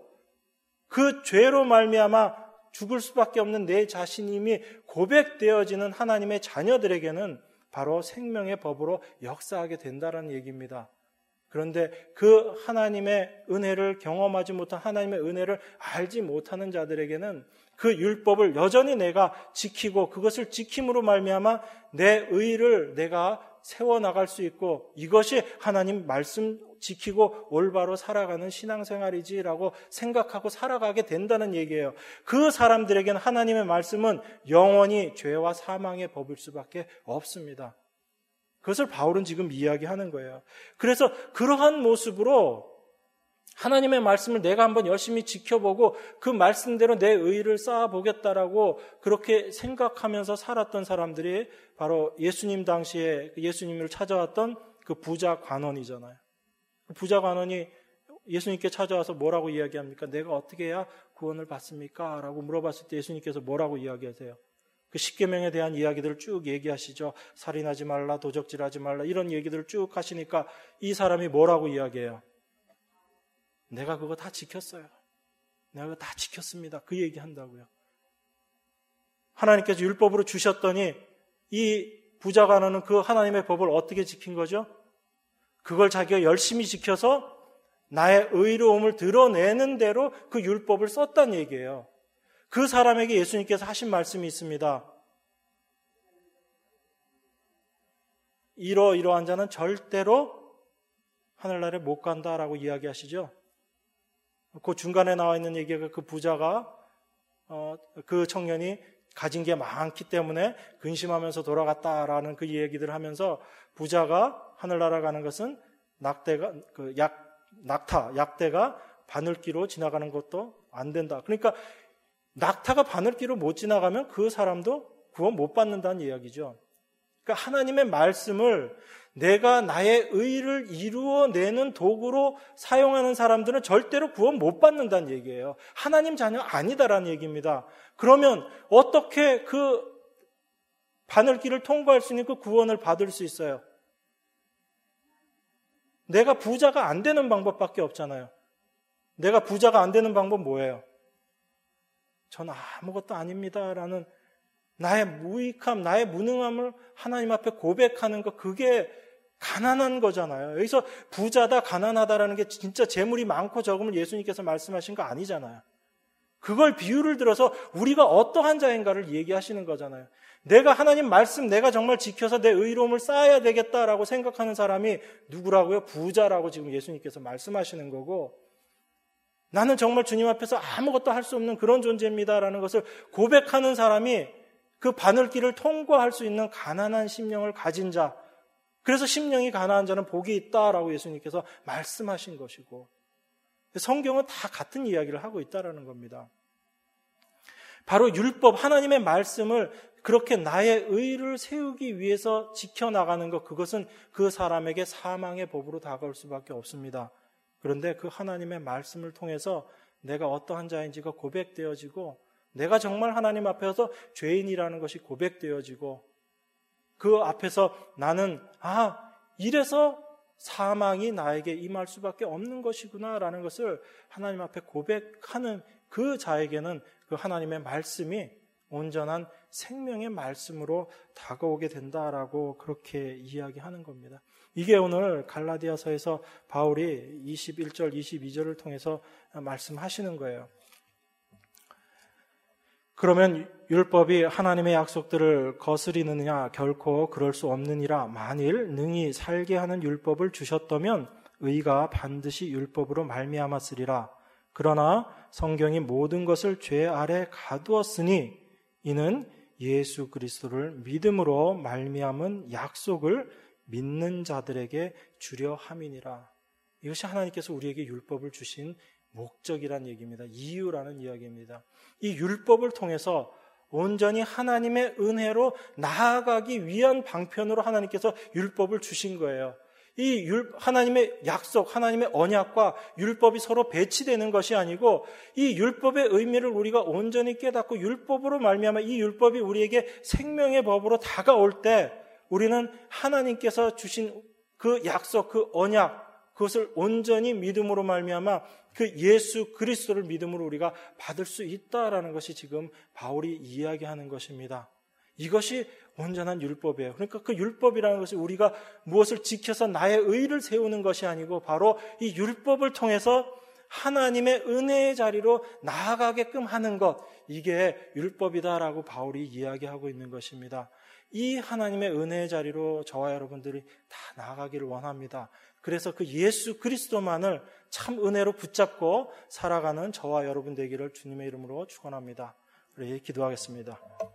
그 죄로 말미암아 죽을 수밖에 없는 내 자신임이 고백되어지는 하나님의 자녀들에게는 바로 생명의 법으로 역사하게 된다는 얘기입니다. 그런데 그 하나님의 은혜를 경험하지 못한 하나님의 은혜를 알지 못하는 자들에게는 그 율법을 여전히 내가 지키고 그것을 지킴으로 말미암아 내 의를 내가 세워나갈 수 있고 이것이 하나님 말씀 지키고 올바로 살아가는 신앙생활이지라고 생각하고 살아가게 된다는 얘기예요. 그 사람들에게는 하나님의 말씀은 영원히 죄와 사망의 법일 수밖에 없습니다. 그것을 바울은 지금 이야기하는 거예요. 그래서 그러한 모습으로 하나님의 말씀을 내가 한번 열심히 지켜보고 그 말씀대로 내 의의를 쌓아보겠다라고 그렇게 생각하면서 살았던 사람들이 바로 예수님 당시에 예수님을 찾아왔던 그 부자 관원이잖아요. 그 부자 관원이 예수님께 찾아와서 뭐라고 이야기합니까? 내가 어떻게 해야 구원을 받습니까? 라고 물어봤을 때 예수님께서 뭐라고 이야기하세요? 그 십계명에 대한 이야기들을 쭉 얘기하시죠. 살인하지 말라, 도적질하지 말라 이런 얘기들을 쭉 하시니까 이 사람이 뭐라고 이야기해요? 내가 그거 다 지켰어요. 내가 그거 다 지켰습니다. 그 얘기한다고요. 하나님께서 율법으로 주셨더니 이 부자 관원은 그 하나님의 법을 어떻게 지킨 거죠? 그걸 자기가 열심히 지켜서 나의 의로움을 드러내는 대로 그 율법을 썼다는 얘기예요. 그 사람에게 예수님께서 하신 말씀이 있습니다. 이러이러한 자는 절대로 하늘나라에 못 간다라고 이야기하시죠. 그 중간에 나와 있는 얘기가 그 부자가 그 청년이 가진 게 많기 때문에 근심하면서 돌아갔다라는 그 얘기들을 하면서 부자가 하늘나라 가는 것은 약대가 바늘기로 지나가는 것도 안 된다. 그러니까 낙타가 바늘기로 못 지나가면 그 사람도 구원 못 받는다는 이야기죠. 그러니까 하나님의 말씀을 내가 나의 의를 이루어내는 도구로 사용하는 사람들은 절대로 구원 못 받는다는 얘기예요. 하나님 자녀 아니다라는 얘기입니다. 그러면 어떻게 그 바늘길을 통과할 수 있는 그 구원을 받을 수 있어요? 내가 부자가 안 되는 방법밖에 없잖아요. 내가 부자가 안 되는 방법 뭐예요? 저는 아무것도 아닙니다라는 나의 무익함, 나의 무능함을 하나님 앞에 고백하는 것, 그게 가난한 거잖아요. 여기서 부자다, 가난하다라는 게 진짜 재물이 많고 적음을 예수님께서 말씀하신 거 아니잖아요. 그걸 비유를 들어서 우리가 어떠한 자인가를 얘기하시는 거잖아요. 내가 하나님 말씀 내가 정말 지켜서 내 의로움을 쌓아야 되겠다라고 생각하는 사람이 누구라고요? 부자라고 지금 예수님께서 말씀하시는 거고, 나는 정말 주님 앞에서 아무것도 할 수 없는 그런 존재입니다라는 것을 고백하는 사람이 그 바늘길을 통과할 수 있는 가난한 심령을 가진 자, 그래서 심령이 가난한 자는 복이 있다라고 예수님께서 말씀하신 것이고, 성경은 다 같은 이야기를 하고 있다라는 겁니다. 바로 율법, 하나님의 말씀을 그렇게 나의 의를 세우기 위해서 지켜나가는 것, 그것은 그 사람에게 사망의 법으로 다가올 수밖에 없습니다. 그런데 그 하나님의 말씀을 통해서 내가 어떠한 자인지가 고백되어지고, 내가 정말 하나님 앞에서 죄인이라는 것이 고백되어지고, 그 앞에서 나는 이래서 사망이 나에게 임할 수밖에 없는 것이구나라는 것을 하나님 앞에 고백하는 그 자에게는 그 하나님의 말씀이 온전한 생명의 말씀으로 다가오게 된다라고 그렇게 이야기하는 겁니다. 이게 오늘 갈라디아서에서 바울이 21절, 22절을 통해서 말씀하시는 거예요. 그러면 율법이 하나님의 약속들을 거스리느냐? 결코 그럴 수 없느니라. 만일 능히 살게 하는 율법을 주셨다면 의가 반드시 율법으로 말미암았으리라. 그러나 성경이 모든 것을 죄 아래 가두었으니 이는 예수 그리스도를 믿음으로 말미암은 약속을 믿는 자들에게 주려 함이니라. 이것이 하나님께서 우리에게 율법을 주신 목적이라는 얘기입니다. 이유라는 이야기입니다. 이 율법을 통해서 온전히 하나님의 은혜로 나아가기 위한 방편으로 하나님께서 율법을 주신 거예요. 이 하나님의 약속, 하나님의 언약과 율법이 서로 배치되는 것이 아니고, 이 율법의 의미를 우리가 온전히 깨닫고 율법으로 말미암아 이 율법이 우리에게 생명의 법으로 다가올 때 우리는 하나님께서 주신 그 약속, 그 언약, 그것을 온전히 믿음으로 말미암아 그 예수 그리스도를 믿음으로 우리가 받을 수 있다라는 것이 지금 바울이 이야기하는 것입니다. 이것이 온전한 율법이에요. 그러니까 그 율법이라는 것이 우리가 무엇을 지켜서 나의 의를 세우는 것이 아니고 바로 이 율법을 통해서 하나님의 은혜의 자리로 나아가게끔 하는 것, 이게 율법이다라고 바울이 이야기하고 있는 것입니다. 이 하나님의 은혜의 자리로 저와 여러분들이 다 나아가기를 원합니다. 그래서 그 예수 그리스도만을 참 은혜로 붙잡고 살아가는 저와 여러분 되기를 주님의 이름으로 축원합니다. 우리 기도하겠습니다.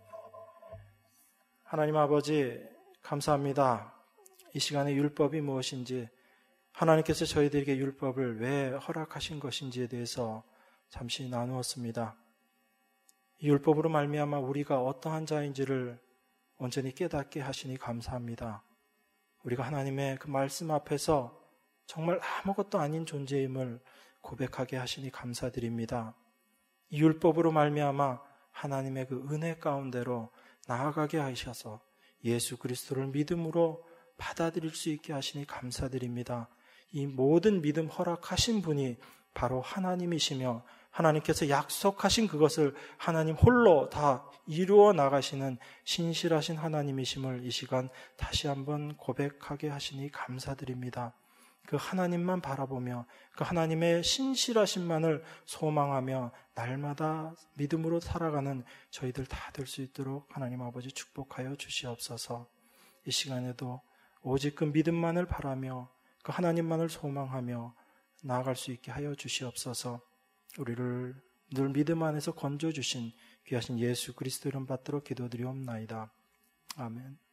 하나님 아버지, 감사합니다. 이 시간에 율법이 무엇인지, 하나님께서 저희들에게 율법을 왜 허락하신 것인지에 대해서 잠시 나누었습니다. 이 율법으로 말미암아 우리가 어떠한 자인지를 온전히 깨닫게 하시니 감사합니다. 우리가 하나님의 그 말씀 앞에서 정말 아무것도 아닌 존재임을 고백하게 하시니 감사드립니다. 이 율법으로 말미암아 하나님의 그 은혜 가운데로 나아가게 하셔서 예수 그리스도를 믿음으로 받아들일 수 있게 하시니 감사드립니다. 이 모든 믿음 허락하신 분이 바로 하나님이시며 하나님께서 약속하신 그것을 하나님 홀로 다 이루어 나가시는 신실하신 하나님이심을 이 시간 다시 한번 고백하게 하시니 감사드립니다. 그 하나님만 바라보며 그 하나님의 신실하심만을 소망하며 날마다 믿음으로 살아가는 저희들 다 될 수 있도록 하나님 아버지 축복하여 주시옵소서. 이 시간에도 오직 그 믿음만을 바라며 그 하나님만을 소망하며 나아갈 수 있게 하여 주시옵소서. 우리를 늘 믿음 안에서 건져주신 귀하신 예수 그리스도 이름 받들어 기도드리옵나이다. 아멘.